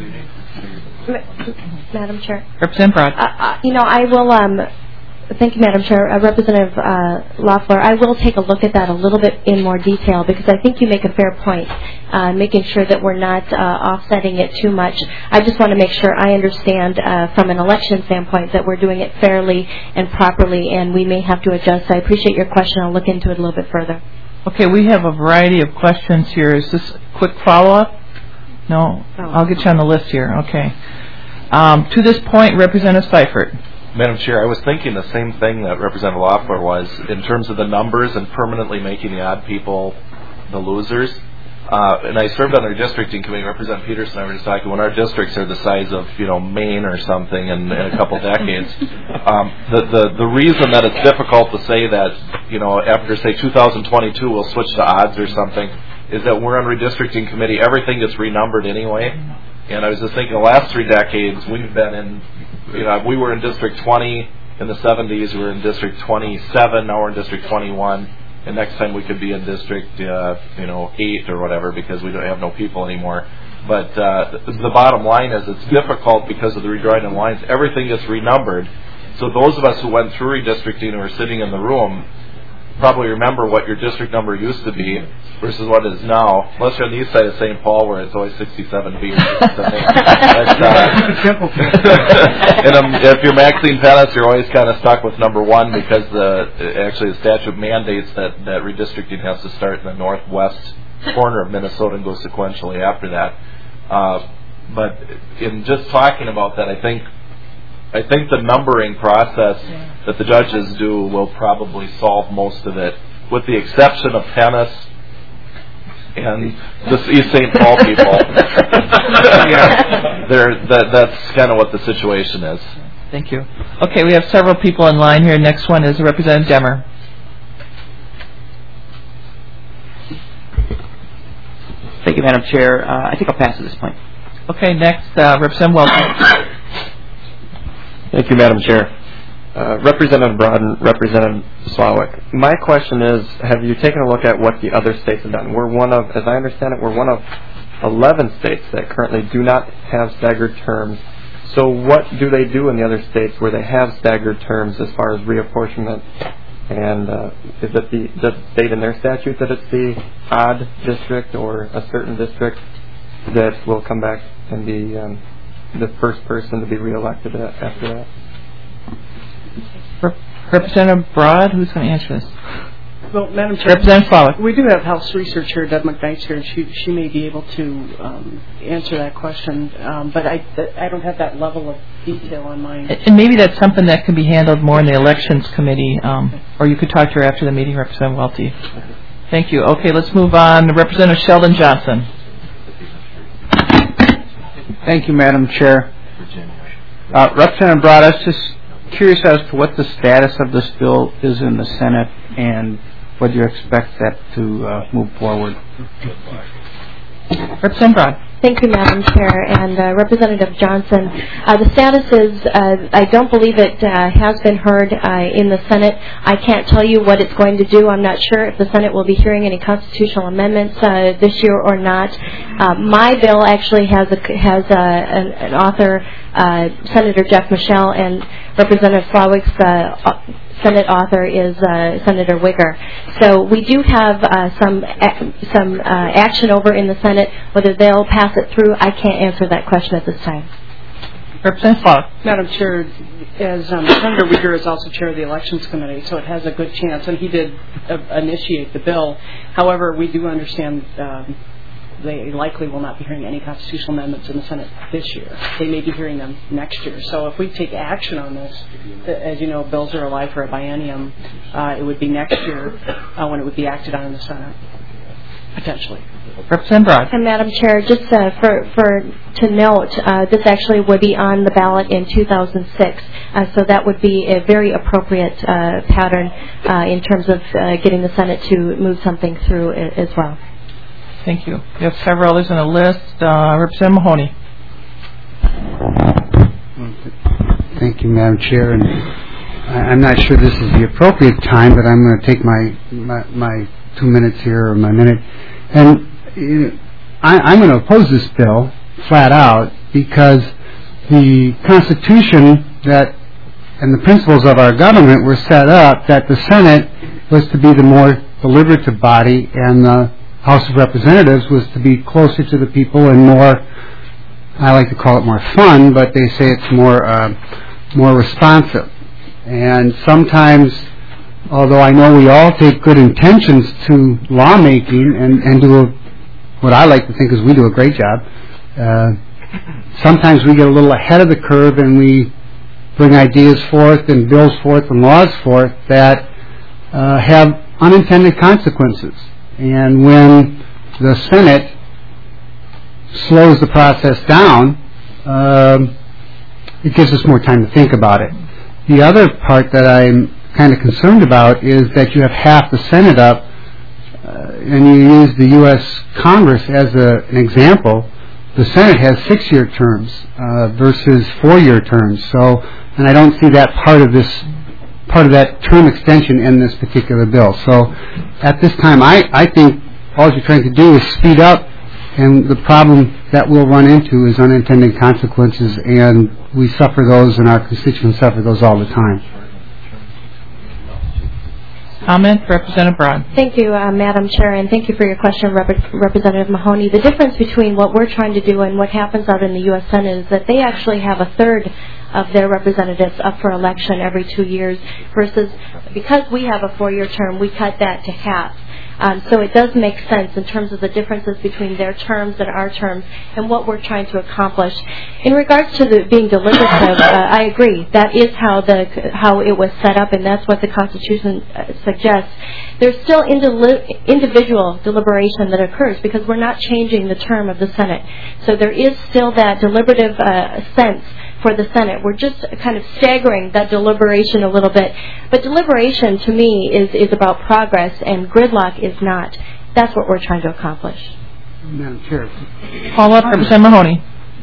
Madam Chair. Representative Broad. I will. Thank you, Madam Chair. Representative Loeffler, I will take a look at that a little bit in more detail because I think you make a fair point, making sure that we're not offsetting it too much. I just want to make sure I understand from an election standpoint that we're doing it fairly and properly, and we may have to adjust. I appreciate your question. I'll look into it a little bit further. Okay, we have a variety of questions here. Is this a quick follow-up? No? I'll get you on the list here. Okay. To this point, Representative Seifert. Madam Chair, I was thinking the same thing that Representative Loeffler was in terms of the numbers and permanently making the odd people the losers. And I served on our districting committee. Representative Peterson and I were just talking when our districts are the size of Maine or something in a couple decades. The reason that it's difficult to say that after say 2022 we'll switch to odds or something is that we're on redistricting committee. Everything gets renumbered anyway. And I was just thinking the last 3 decades we've been in. We were in District 20 in the 70s. We were in District 27. Now we're in District 21. And next time we could be in District 8 or whatever because we don't have no people anymore. But the bottom line is it's difficult because of the redrawing of lines. Everything gets renumbered. So those of us who went through redistricting and were sitting in the room probably remember what your district number used to be versus what it is now. Unless you're on the east side of St. Paul where it's always 67B or 67A. And if you're Maxine Pennis, you're always kind of stuck with number 1 because the statute mandates that redistricting has to start in the northwest corner of Minnesota and go sequentially after that. But in just talking about that, I think the numbering process that the judges do will probably solve most of it, with the exception of Pennis and the East St. Paul people. That's kind of what the situation is. Thank you. Okay, we have several people in line here. Next one is Representative Demmer. Thank you, Madam Chair. I think I'll pass at this point. Okay, next, Representative Welch. Thank you, Madam Chair. Representative Broad and Representative Slawick. My question is, have you taken a look at what the other states have done? We're one of, as I understand it, we're one of 11 states that currently do not have staggered terms. So what do they do in the other states where they have staggered terms as far as reapportionment? And is it does it state in their statute that it's the odd district or a certain district that will come back and be the first person to be reelected after that? Representative Broad, who's going to answer this? Well, Madam Chair, Representative Slawick. We do have House researcher Deb McKnight's here, and she may be able to answer that question, but I don't have that level of detail on mine. And maybe that's something that can be handled more in the Elections Committee, or you could talk to her after the meeting, Representative Welty. Thank you. Okay, let's move on. Representative Sheldon Johnson. Thank you, Madam Chair. Representative Broad, I was just curious as to what the status of this bill is in the Senate and whether you expect that to move forward. Representative Broad. Thank you, Madam Chair, and Representative Johnson. The status is, I don't believe it has been heard in the Senate. I can't tell you what it's going to do. I'm not sure if the Senate will be hearing any constitutional amendments this year or not. My bill actually has an author, Senator Jeff Michel, and Representative Slawick's Senate author is Senator Wigger. So we do have some action over in the Senate. Whether they'll pass it through, I can't answer that question at this time. Representative Slawick. Madam Chair, as Senator Wigger is also chair of the Elections Committee, so it has a good chance, and he did initiate the bill. However, we do understand they likely will not be hearing any constitutional amendments in the Senate this year. They may be hearing them next year. So if we take action on this, as you know, bills are alive for a biennium. It would be next year when it would be acted on in the Senate, potentially. Representative Broad. And Madam Chair, just to note, this actually would be on the ballot in 2006, so that would be a very appropriate pattern in terms of getting the Senate to move something through as well. Thank you. We have several others on the list. Representative Mahoney. Thank you, Madam Chair. And I'm not sure this is the appropriate time, but I'm going to take my 2 minutes here, or my minute. And I'm going to oppose this bill flat out because the Constitution and the principles of our government were set up that the Senate was to be the more deliberative body and the House of Representatives was to be closer to the people and more, I like to call it more fun, but they say it's more responsive. And sometimes, although I know we all take good intentions to lawmaking and do what I like to think is we do a great job, sometimes we get a little ahead of the curve and we bring ideas forth and bills forth and laws forth that have unintended consequences. And when the Senate slows the process down, it gives us more time to think about it. The other part that I'm kind of concerned about is that you have half the Senate up, and you use the U.S. Congress as an example. The Senate has 6-year terms versus 4-year terms. So, and I don't see that part of that term extension in this particular bill. So at this time, I think all you're trying to do is speed up, and the problem that we'll run into is unintended consequences, and we suffer those, and our constituents suffer those all the time. Comment, Representative Broad. Thank you, Madam Chair, and thank you for your question, Representative Mahoney. The difference between what we're trying to do and what happens out in the U.S. Senate is that they actually have a third of their representatives up for election every 2 years versus, because we have a 4-year term, we cut that to half. So it does make sense in terms of the differences between their terms and our terms and what we're trying to accomplish. In regards to being deliberative, I agree. That is how it was set up, and that's what the Constitution suggests. There's still individual deliberation that occurs because we're not changing the term of the Senate. So there is still that deliberative sense for the Senate. We're just kind of staggering that deliberation a little bit. But deliberation, to me, is about progress, and gridlock is not. That's what we're trying to accomplish. Madam Chair. Follow up, Representative Mahoney.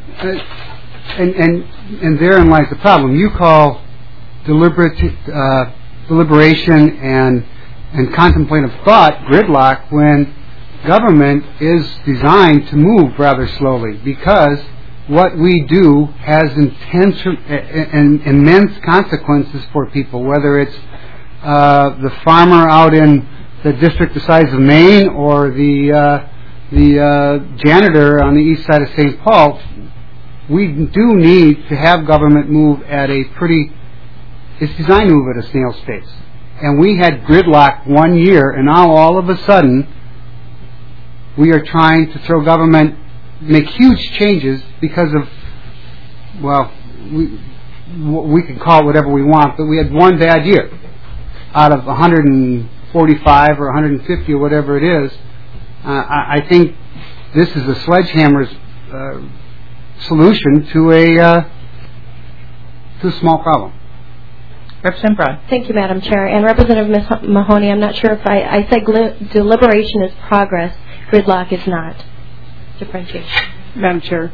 And therein lies the problem. You call deliberation and contemplative thought gridlock when government is designed to move rather slowly because what we do has immense consequences for people, whether it's the farmer out in the district the size of Maine or the janitor on the east side of St. Paul. We do need to have government move at it's designed to move at a snail's pace. And we had gridlock 1 year, and now all of a sudden we are trying to throw government, make huge changes because of, well, we can call it whatever we want, but we had one bad year out of 145 or 150 or whatever it is. I think this is a sledgehammer's solution to a small problem. Representative Broad. Thank you, Madam Chair. And Representative Mahoney, I'm not sure if I said deliberation is progress, gridlock is not. Differentiation. Madam Chair.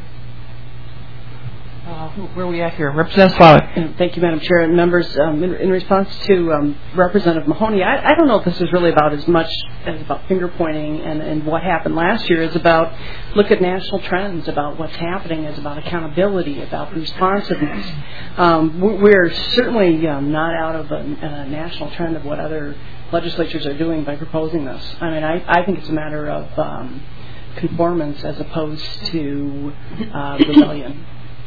Where are we at here? Representative Slavic. Thank you, Madam Chair. And members, in response to Representative Mahoney, I don't know if this is really about as much as about finger pointing and what happened last year. It's about look at national trends, about what's happening, it's about accountability, about responsiveness. We're certainly not out of a national trend of what other legislatures are doing by proposing this. I mean, I think it's a matter of conformance as opposed to rebellion.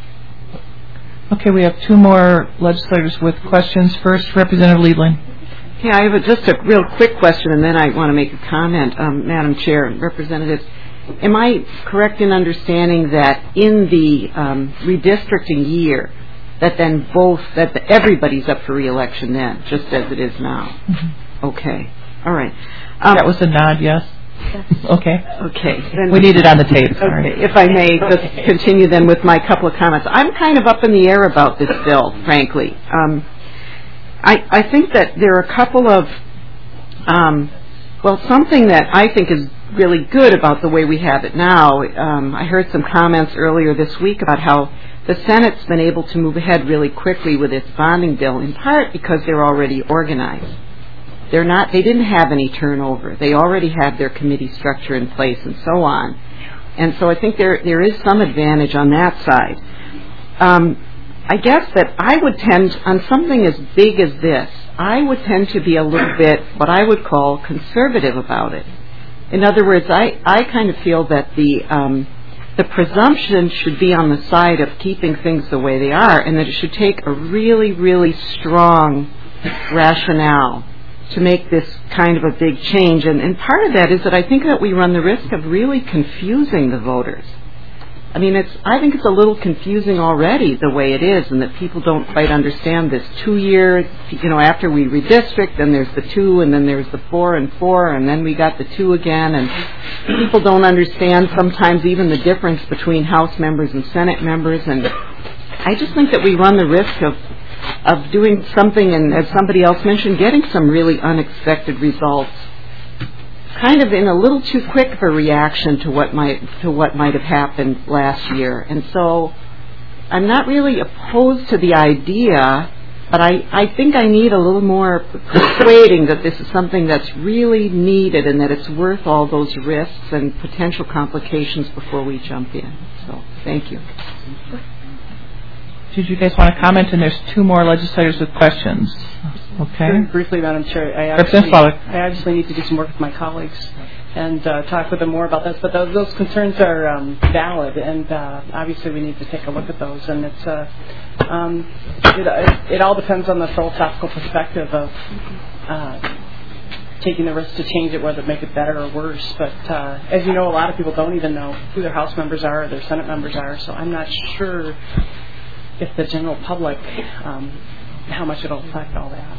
Okay, we have two more legislators with questions. First, Representative Liebling. Okay, I have just a real quick question, and then I want to make a comment, Madam Chair and Representatives. Am I correct in understanding that in the redistricting year, that then everybody's up for re-election then, just as it is now? Mm-hmm. Okay, all right. That was a nod, yes. Okay. Then we need it on the tape. Sorry. Okay. If I may just continue then with my couple of comments. I'm kind of up in the air about this bill, frankly. I think that there are a couple of, something that I think is really good about the way we have it now. I heard some comments earlier this week about how the Senate's been able to move ahead really quickly with its bonding bill, in part because they're already organized. They didn't have any turnover. They already had their committee structure in place and so on. And so I think there is some advantage on that side. I guess that I would tend, on something as big as this, I would tend to be a little bit what I would call conservative about it. In other words, I kind of feel that the presumption should be on the side of keeping things the way they are, and that it should take a really, really strong rationale to make this kind of a big change. And part of that is that I think that we run the risk of really confusing the voters. I mean, I think it's a little confusing already the way it is, and that people don't quite understand this 2 year, after we redistrict, then there's the 2, and then there's the 4 and 4, and then we got the 2 again, and people don't understand sometimes even the difference between House members and Senate members, and I just think that we run the risk of doing something, and as somebody else mentioned, getting some really unexpected results, kind of in a little too quick of a reaction to what might have happened last year. And so I'm not really opposed to the idea, but I think I need a little more persuading that this is something that's really needed and that it's worth all those risks and potential complications before we jump in. So thank you. Did you guys want to comment? And there's two more legislators with questions. Okay. Very briefly, Madam Chair, I obviously need to do some work with my colleagues and talk with them more about this. But those concerns are valid, and obviously we need to take a look at those. And it all depends on the philosophical perspective of taking the risk to change it, whether it make it better or worse. But as you know, a lot of people don't even know who their House members are or their Senate members are. So I'm not sure if the general public, how much it'll affect all that.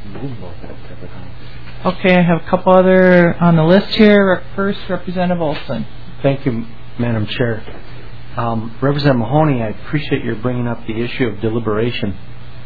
Okay, I have a couple other on the list here. First, Representative Olson. Thank you, Madam Chair. Representative Mahoney, I appreciate your bringing up the issue of deliberation.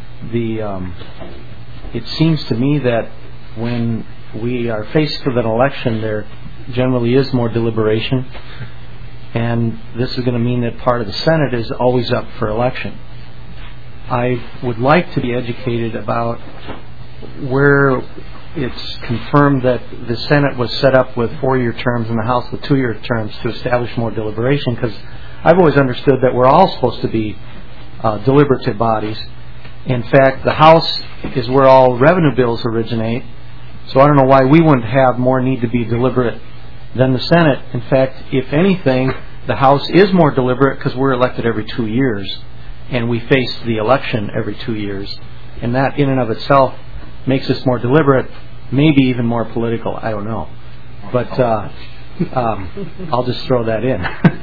It seems to me that when we are faced with an election, there generally is more deliberation, and this is going to mean that part of the Senate is always up for election. I would like to be educated about where it's confirmed that the Senate was set up with 4-year terms and the House with 2-year terms to establish more deliberation, because I've always understood that we're all supposed to be deliberative bodies. In fact, the House is where all revenue bills originate, so I don't know why we wouldn't have more need to be deliberate than the Senate. In fact, if anything, the House is more deliberate because we're elected every 2 years, and we face the election every 2 years. And that in and of itself makes us more deliberate, maybe even more political, I don't know. But I'll just throw that in.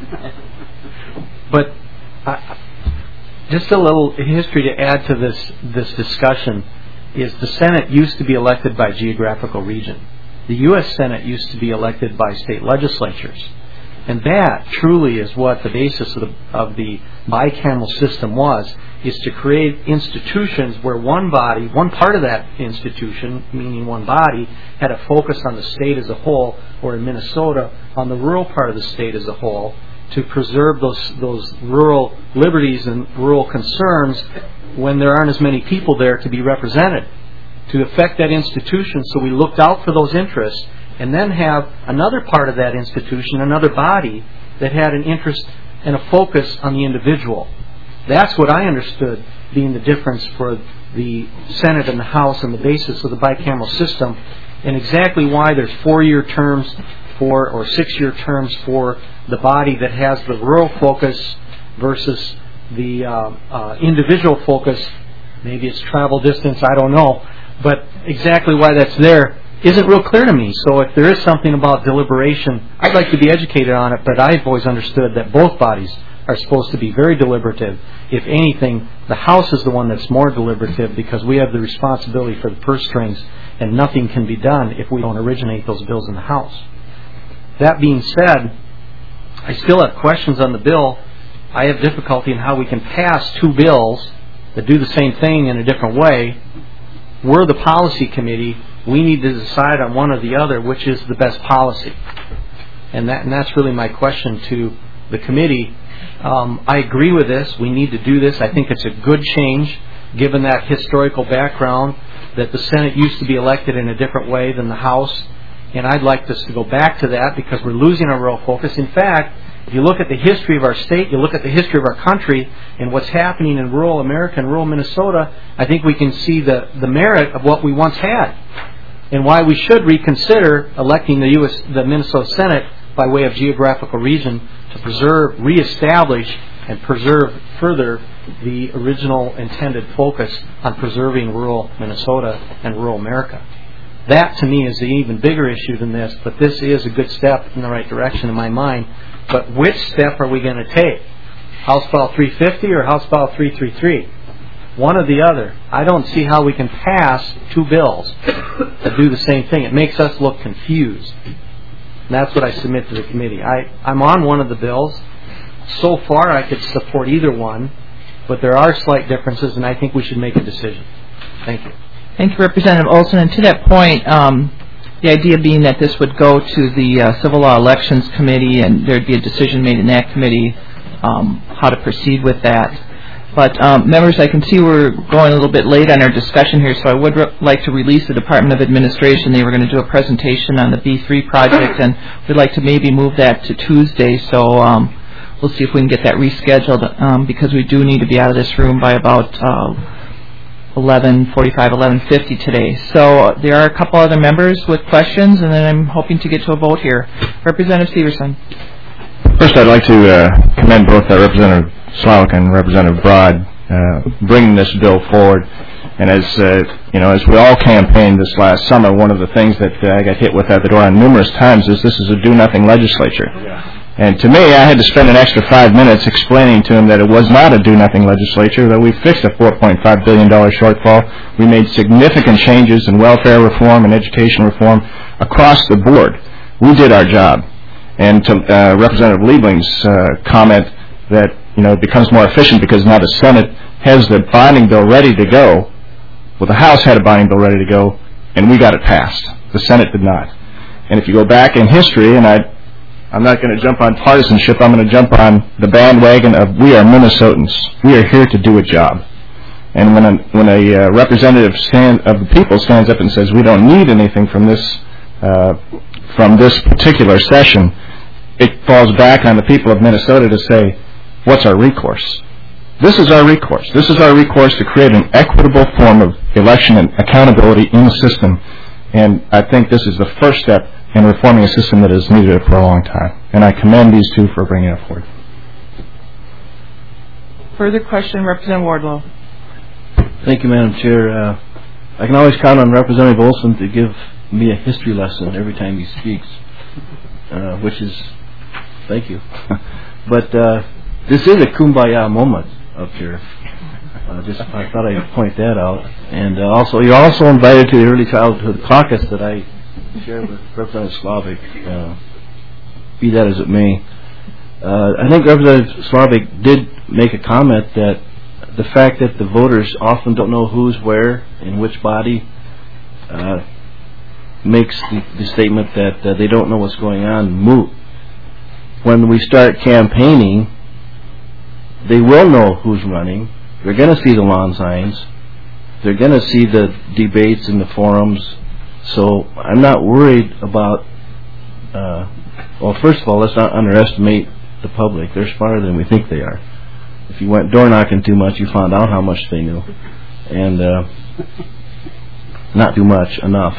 But just a little history to add to this discussion is the Senate used to be elected by geographical region. The U.S. Senate used to be elected by state legislatures. And that truly is what the basis of the bicameral system was, is to create institutions where one body, one part of that institution, meaning one body, had a focus on the state as a whole, or in Minnesota, on the rural part of the state as a whole, to preserve those rural liberties and rural concerns when there aren't as many people there to be represented, to affect that institution. So we looked out for those interests, and then have another part of that institution, another body, that had an interest and a focus on the individual. That's what I understood being the difference for the Senate and the House and the basis of the bicameral system, and exactly why there's 4-year terms or 6-year terms for the body that has the rural focus versus the individual focus. Maybe it's travel distance, I don't know. But exactly why that's there isn't real clear to me. So if there is something about deliberation, I'd like to be educated on it, but I've always understood that both bodies are supposed to be very deliberative. If anything, the House is the one that's more deliberative, because we have the responsibility for the purse strings, and nothing can be done if we don't originate those bills in the House. That being said, I still have questions on the bill. I have difficulty in how we can pass 2 bills that do the same thing in a different way. We're the policy committee. We need to decide on one or the other which is the best policy. And that's really my question to the committee. I agree with this. We need to do this. I think it's a good change, given that historical background, that the Senate used to be elected in a different way than the House. And I'd like us to go back to that, because we're losing our rural focus. In fact, if you look at the history of our state, you look at the history of our country, and what's happening in rural America and rural Minnesota, I think we can see the merit of what we once had, and why we should reconsider electing the Minnesota Senate by way of geographical region to preserve, reestablish, and preserve further the original intended focus on preserving rural Minnesota and rural America. That, to me, is the even bigger issue than this, but this is a good step in the right direction in my mind. But which step are we going to take? House File 350 or House File 333? One or the other. I don't see how we can pass 2 bills that do the same thing. It makes us look confused. And that's what I submit to the committee. I'm on one of the bills. So far, I could support either one, but there are slight differences, and I think we should make a decision. Thank you. Thank you, Representative Olson. And to that point, the idea being that this would go to the Civil Law Elections Committee, and there'd be a decision made in that committee how to proceed with that. But members, I can see we're going a little bit late on our discussion here, so I would like to release the Department of Administration. They were going to do a presentation on the B3 project, and we'd like to maybe move that to Tuesday. So we'll see if we can get that rescheduled, because we do need to be out of this room by about 11:45, 11:50 today. So there are a couple other members with questions, and then I'm hoping to get to a vote here. Representative Severson. First, I'd like to commend both Representative Slawik and Representative Broad bringing this bill forward. And as we all campaigned this last summer, one of the things that I got hit with at the door on numerous times is this is a do-nothing legislature. And to me, I had to spend an extra 5 minutes explaining to him that it was not a do-nothing legislature, that we fixed a $4.5 billion shortfall. We made significant changes in welfare reform and education reform across the board. We did our job. And to Representative Liebling's comment that it becomes more efficient because now the Senate has the binding bill ready to go. Well, the House had a binding bill ready to go, and we got it passed. The Senate did not. And if you go back in history, and I'm not going to jump on partisanship, I'm going to jump on the bandwagon of we are Minnesotans. We are here to do a job. And when a representative of the people stands up and says we don't need anything from this particular session, it falls back on the people of Minnesota to say, what's our recourse? This is our recourse. This is our recourse to create an equitable form of election and accountability in the system. And I think this is the first step in reforming a system that has needed it for a long time. And I commend these two for bringing it forward. Further question, Representative Wardlow. Thank you, Madam Chair. I can always count on Representative Olson to give me a history lesson every time he speaks, which is, thank you. But this is a kumbaya moment up here. I thought I'd point that out. And also, you're also invited to the Early Childhood Caucus that I share with Representative Slavik, be that as it may. I think Representative Slavik did make a comment that the fact that the voters often don't know who's where in which body makes the statement that they don't know what's going on moot. When we start campaigning, they will know who's running. They're going to see the lawn signs. They're going to see the debates in the forums. So I'm not worried about, well, first of all, let's not underestimate the public. They're smarter than we think they are. If you went door knocking too much, you found out how much they knew. And not too much, enough.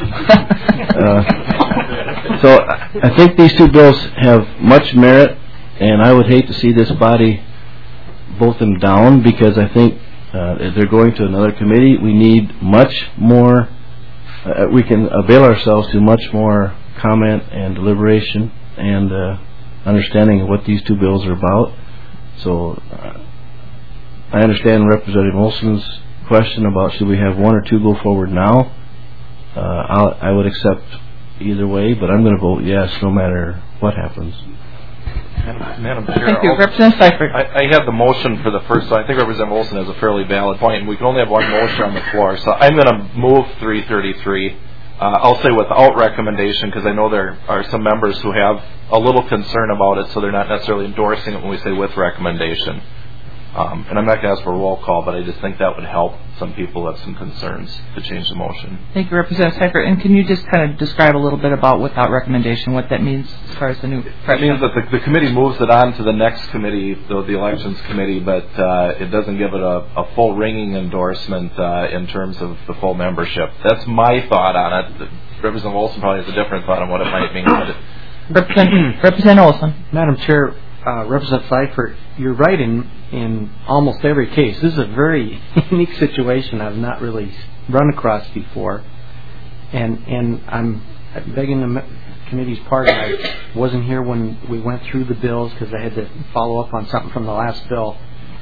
So I think these two bills have much merit, and I would hate to see this body vote them down, because I think if they're going to another committee, we need much more, we can avail ourselves to much more comment and deliberation and understanding of what these two bills are about. So I understand Representative Olson's question about should we have one or two go forward now. I would accept either way, but I'm going to vote yes no matter what happens. Madam Chair, thank you. Representative Seifert. I have the motion for the first, so I think Representative Olson has a fairly valid point, and we can only have one motion on the floor. So I'm going to move 333. I'll say without recommendation, because I know there are some members who have a little concern about it, so they're not necessarily endorsing it when we say with recommendation. And I'm not going to ask for a roll call, but I just think that would help some people who have some concerns to change the motion. Thank you, Representative Seifert. And can you just kind of describe a little bit about without recommendation, what that means as far as the new president? It means that the committee moves it on to the next committee, the elections committee, but it doesn't give it a full ringing endorsement in terms of the full membership. That's my thought on it. Representative Olson probably has a different thought on what it might mean. Representative Olson. Madam Chair, Representative Seifert, you're right in almost every case. This is a very unique situation I've not really run across before, and I'm begging the committee's pardon. I wasn't here when we went through the bills because I had to follow up on something from the last bill.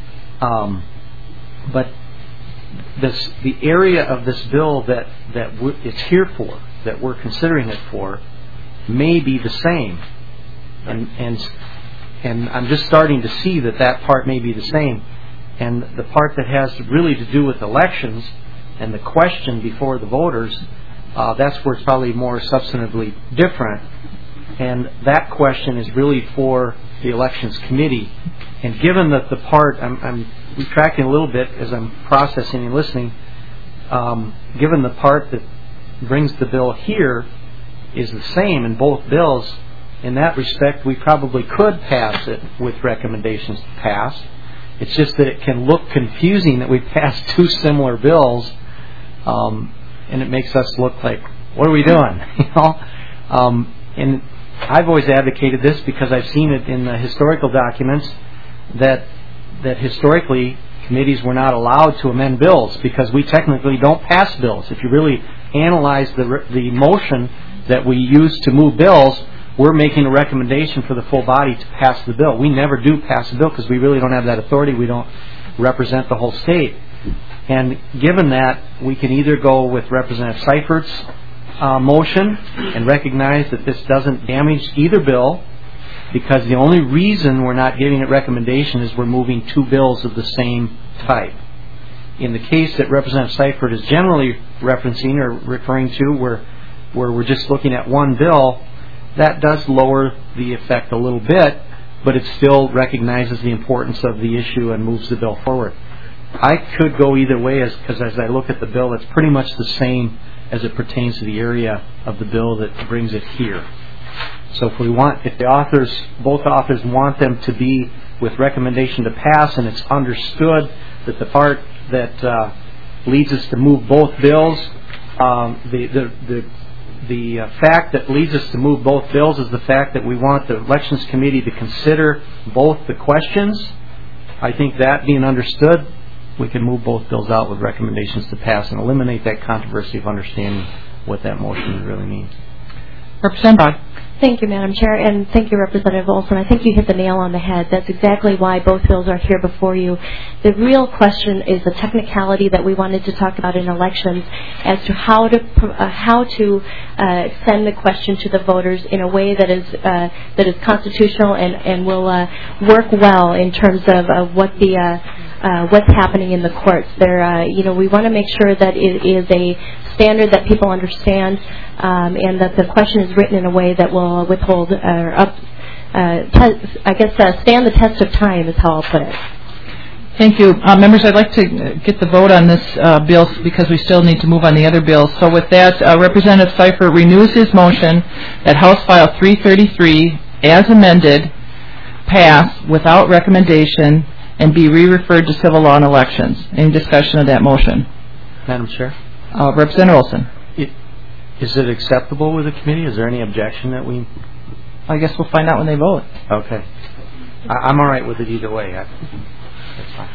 But the area of this bill that it's here for, that we're considering it for, may be the same, and I'm just starting to see that part may be the same. And the part that has really to do with elections and the question before the voters, that's where it's probably more substantively different. And that question is really for the Elections Committee. And given that the part, I'm retracting a little bit as I'm processing and listening, given the part that brings the bill here is the same in both bills, in that respect, we probably could pass it with recommendations to pass. It's just that it can look confusing that we passed two similar bills, and it makes us look like, what are we doing? And I've always advocated this because I've seen it in the historical documents that historically committees were not allowed to amend bills because we technically don't pass bills. If you really analyze the motion that we use to move bills, we're making a recommendation for the full body to pass the bill. We never do pass a bill because we really don't have that authority. We don't represent the whole state. And given that, we can either go with Representative Seifert's motion and recognize that this doesn't damage either bill, because the only reason we're not giving it recommendation is we're moving two bills of the same type. In the case that Representative Seifert is generally referencing or referring to, where we're just looking at one bill, that does lower the effect a little bit, but it still recognizes the importance of the issue and moves the bill forward. I could go either way because as I look at the bill, it's pretty much the same as it pertains to the area of the bill that brings it here. So if both authors want them to be with recommendation to pass, and it's understood that the part that leads us to move both bills, the fact that leads us to move both bills is the fact that we want the Elections Committee to consider both the questions. I think that being understood, we can move both bills out with recommendations to pass and eliminate that controversy of understanding what that motion really means. Representative Brod. Thank you, Madam Chair, and thank you, Representative Olson. I think you hit the nail on the head. That's exactly why both bills are here before you. The real question is the technicality that we wanted to talk about in elections as to how to send the question to the voters in a way that is constitutional and will work well in terms of what's happening in the courts. We want to make sure that it is a standard that people understand, and that the question is written in a way that will stand the test of time is how I'll put it. Thank you. Members, I'd like to get the vote on this bill because we still need to move on the other bills. So with that, Representative Cipher renews his motion that House File 333, as amended, pass without recommendation and be re-referred to Civil Law and Elections. Any discussion of that motion? Madam Chair? Representative Olson. Is it acceptable with the committee? Is there any objection that we... I guess we'll find out when they vote. Okay. I'm all right with it either way. That's fine.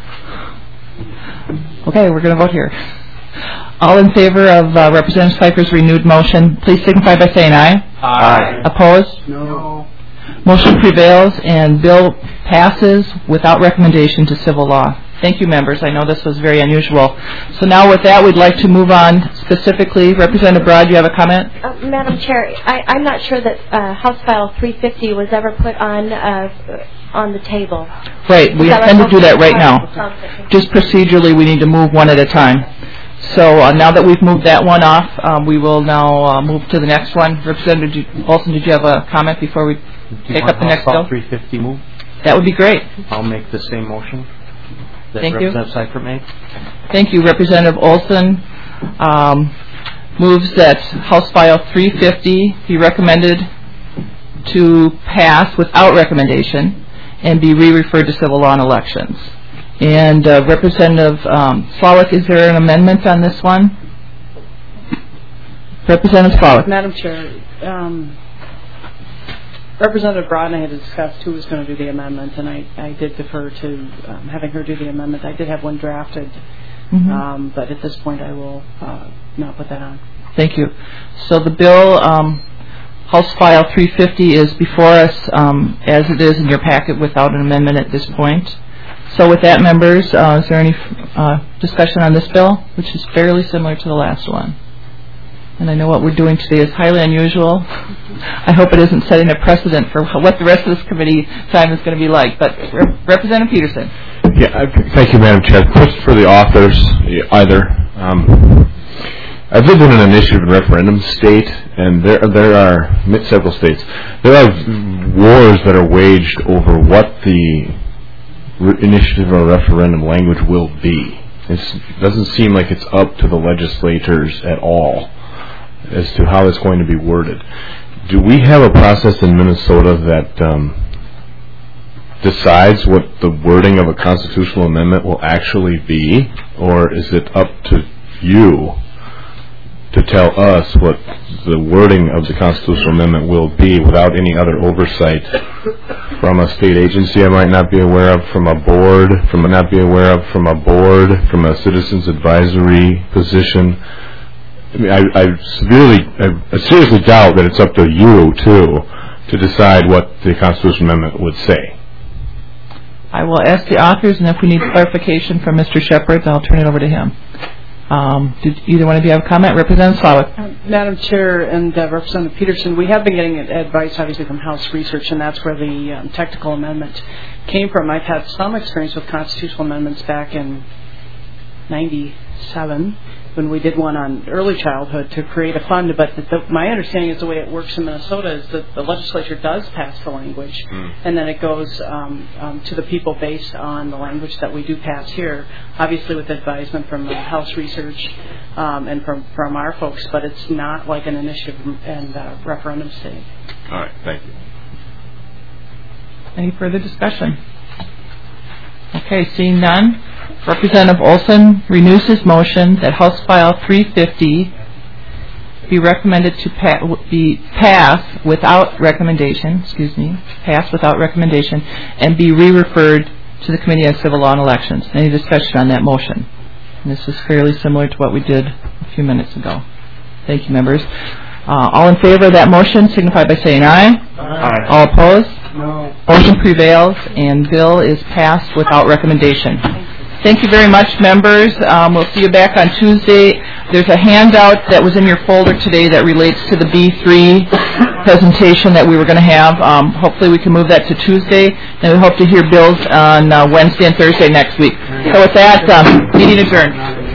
Okay, we're going to vote here. All in favor of Representative Cipher's renewed motion, please signify by saying aye. Aye. Opposed? No. Motion prevails and bill passes without recommendation to Civil Law. Thank you, members. I know this was very unusual. So now with that, we'd like to move on specifically. Representative Brod, you have a comment? Madam Chair, I'm not sure that House File 350 was ever put on the table. Right. We intend to do that right now. Just procedurally, we need to move one at a time. So now that we've moved that one off, we will now move to the next one. Representative Olson, did you have a comment before we take up the next bill? 350 move? That would be great. I'll make the same motion that Thank you. Representative Cipher made. Thank you. Representative Olson moves that House File 350 be recommended to pass without recommendation and be re-referred to Civil Law and Elections. And Representative Slawik, is there an amendment on this one? Representative Slawik. Madam Chair, Representative Brod and I had discussed who was going to do the amendment, and I did defer to having her do the amendment. I did have one drafted, but at this point I will not put that on. Thank you. So the bill, House File 350, is before us as it is in your packet without an amendment at this point. So with that, members, is there any discussion on this bill, which is fairly similar to the last one? And I know what we're doing today is highly unusual. I hope it isn't setting a precedent for what the rest of this committee time is going to be like. But Representative Peterson. Yeah, thank you, Madam Chair. First, for the authors, either. I've lived in an initiative and referendum state, and there are several states. There are wars that are waged over what the initiative or referendum language will be. It doesn't seem like it's up to the legislators at all as to how it's going to be worded. Do we have a process in Minnesota that decides what the wording of a constitutional amendment will actually be, or is it up to you to tell us what the wording of the constitutional amendment will be without any other oversight from a state agency I might not be aware of, from a board, from a citizens advisory position? I mean, I seriously doubt that it's up to you too to decide what the constitutional amendment would say. I will ask the authors, and if we need clarification from Mr. Shepard, I'll turn it over to him. Did either one of you have a comment? Representative Slawik. Madam Chair and Representative Peterson, we have been getting advice, obviously, from House Research, and that's where the technical amendment came from. I've had some experience with constitutional amendments back in 97, when we did one on early childhood to create a fund. But my understanding is the way it works in Minnesota is that the legislature does pass the language, and then it goes to the people based on the language that we do pass here, obviously with advisement from the House Research and from our folks, but it's not like an initiative and referendum state. All right, thank you. Any further discussion? Okay, seeing none. Representative Olson renews his motion that House File 350 be recommended to pass without recommendation, and be re-referred to the Committee on Civil Law and Elections. Any discussion on that motion? And this is fairly similar to what we did a few minutes ago. Thank you, members. All in favor of that motion signify by saying aye. Aye. All opposed? No. Motion prevails, and bill is passed without recommendation. Thank you very much, members. We'll see you back on Tuesday. There's a handout that was in your folder today that relates to the B3 presentation that we were going to have. Hopefully we can move that to Tuesday, and we hope to hear bills on Wednesday and Thursday next week. So with that, meeting adjourned.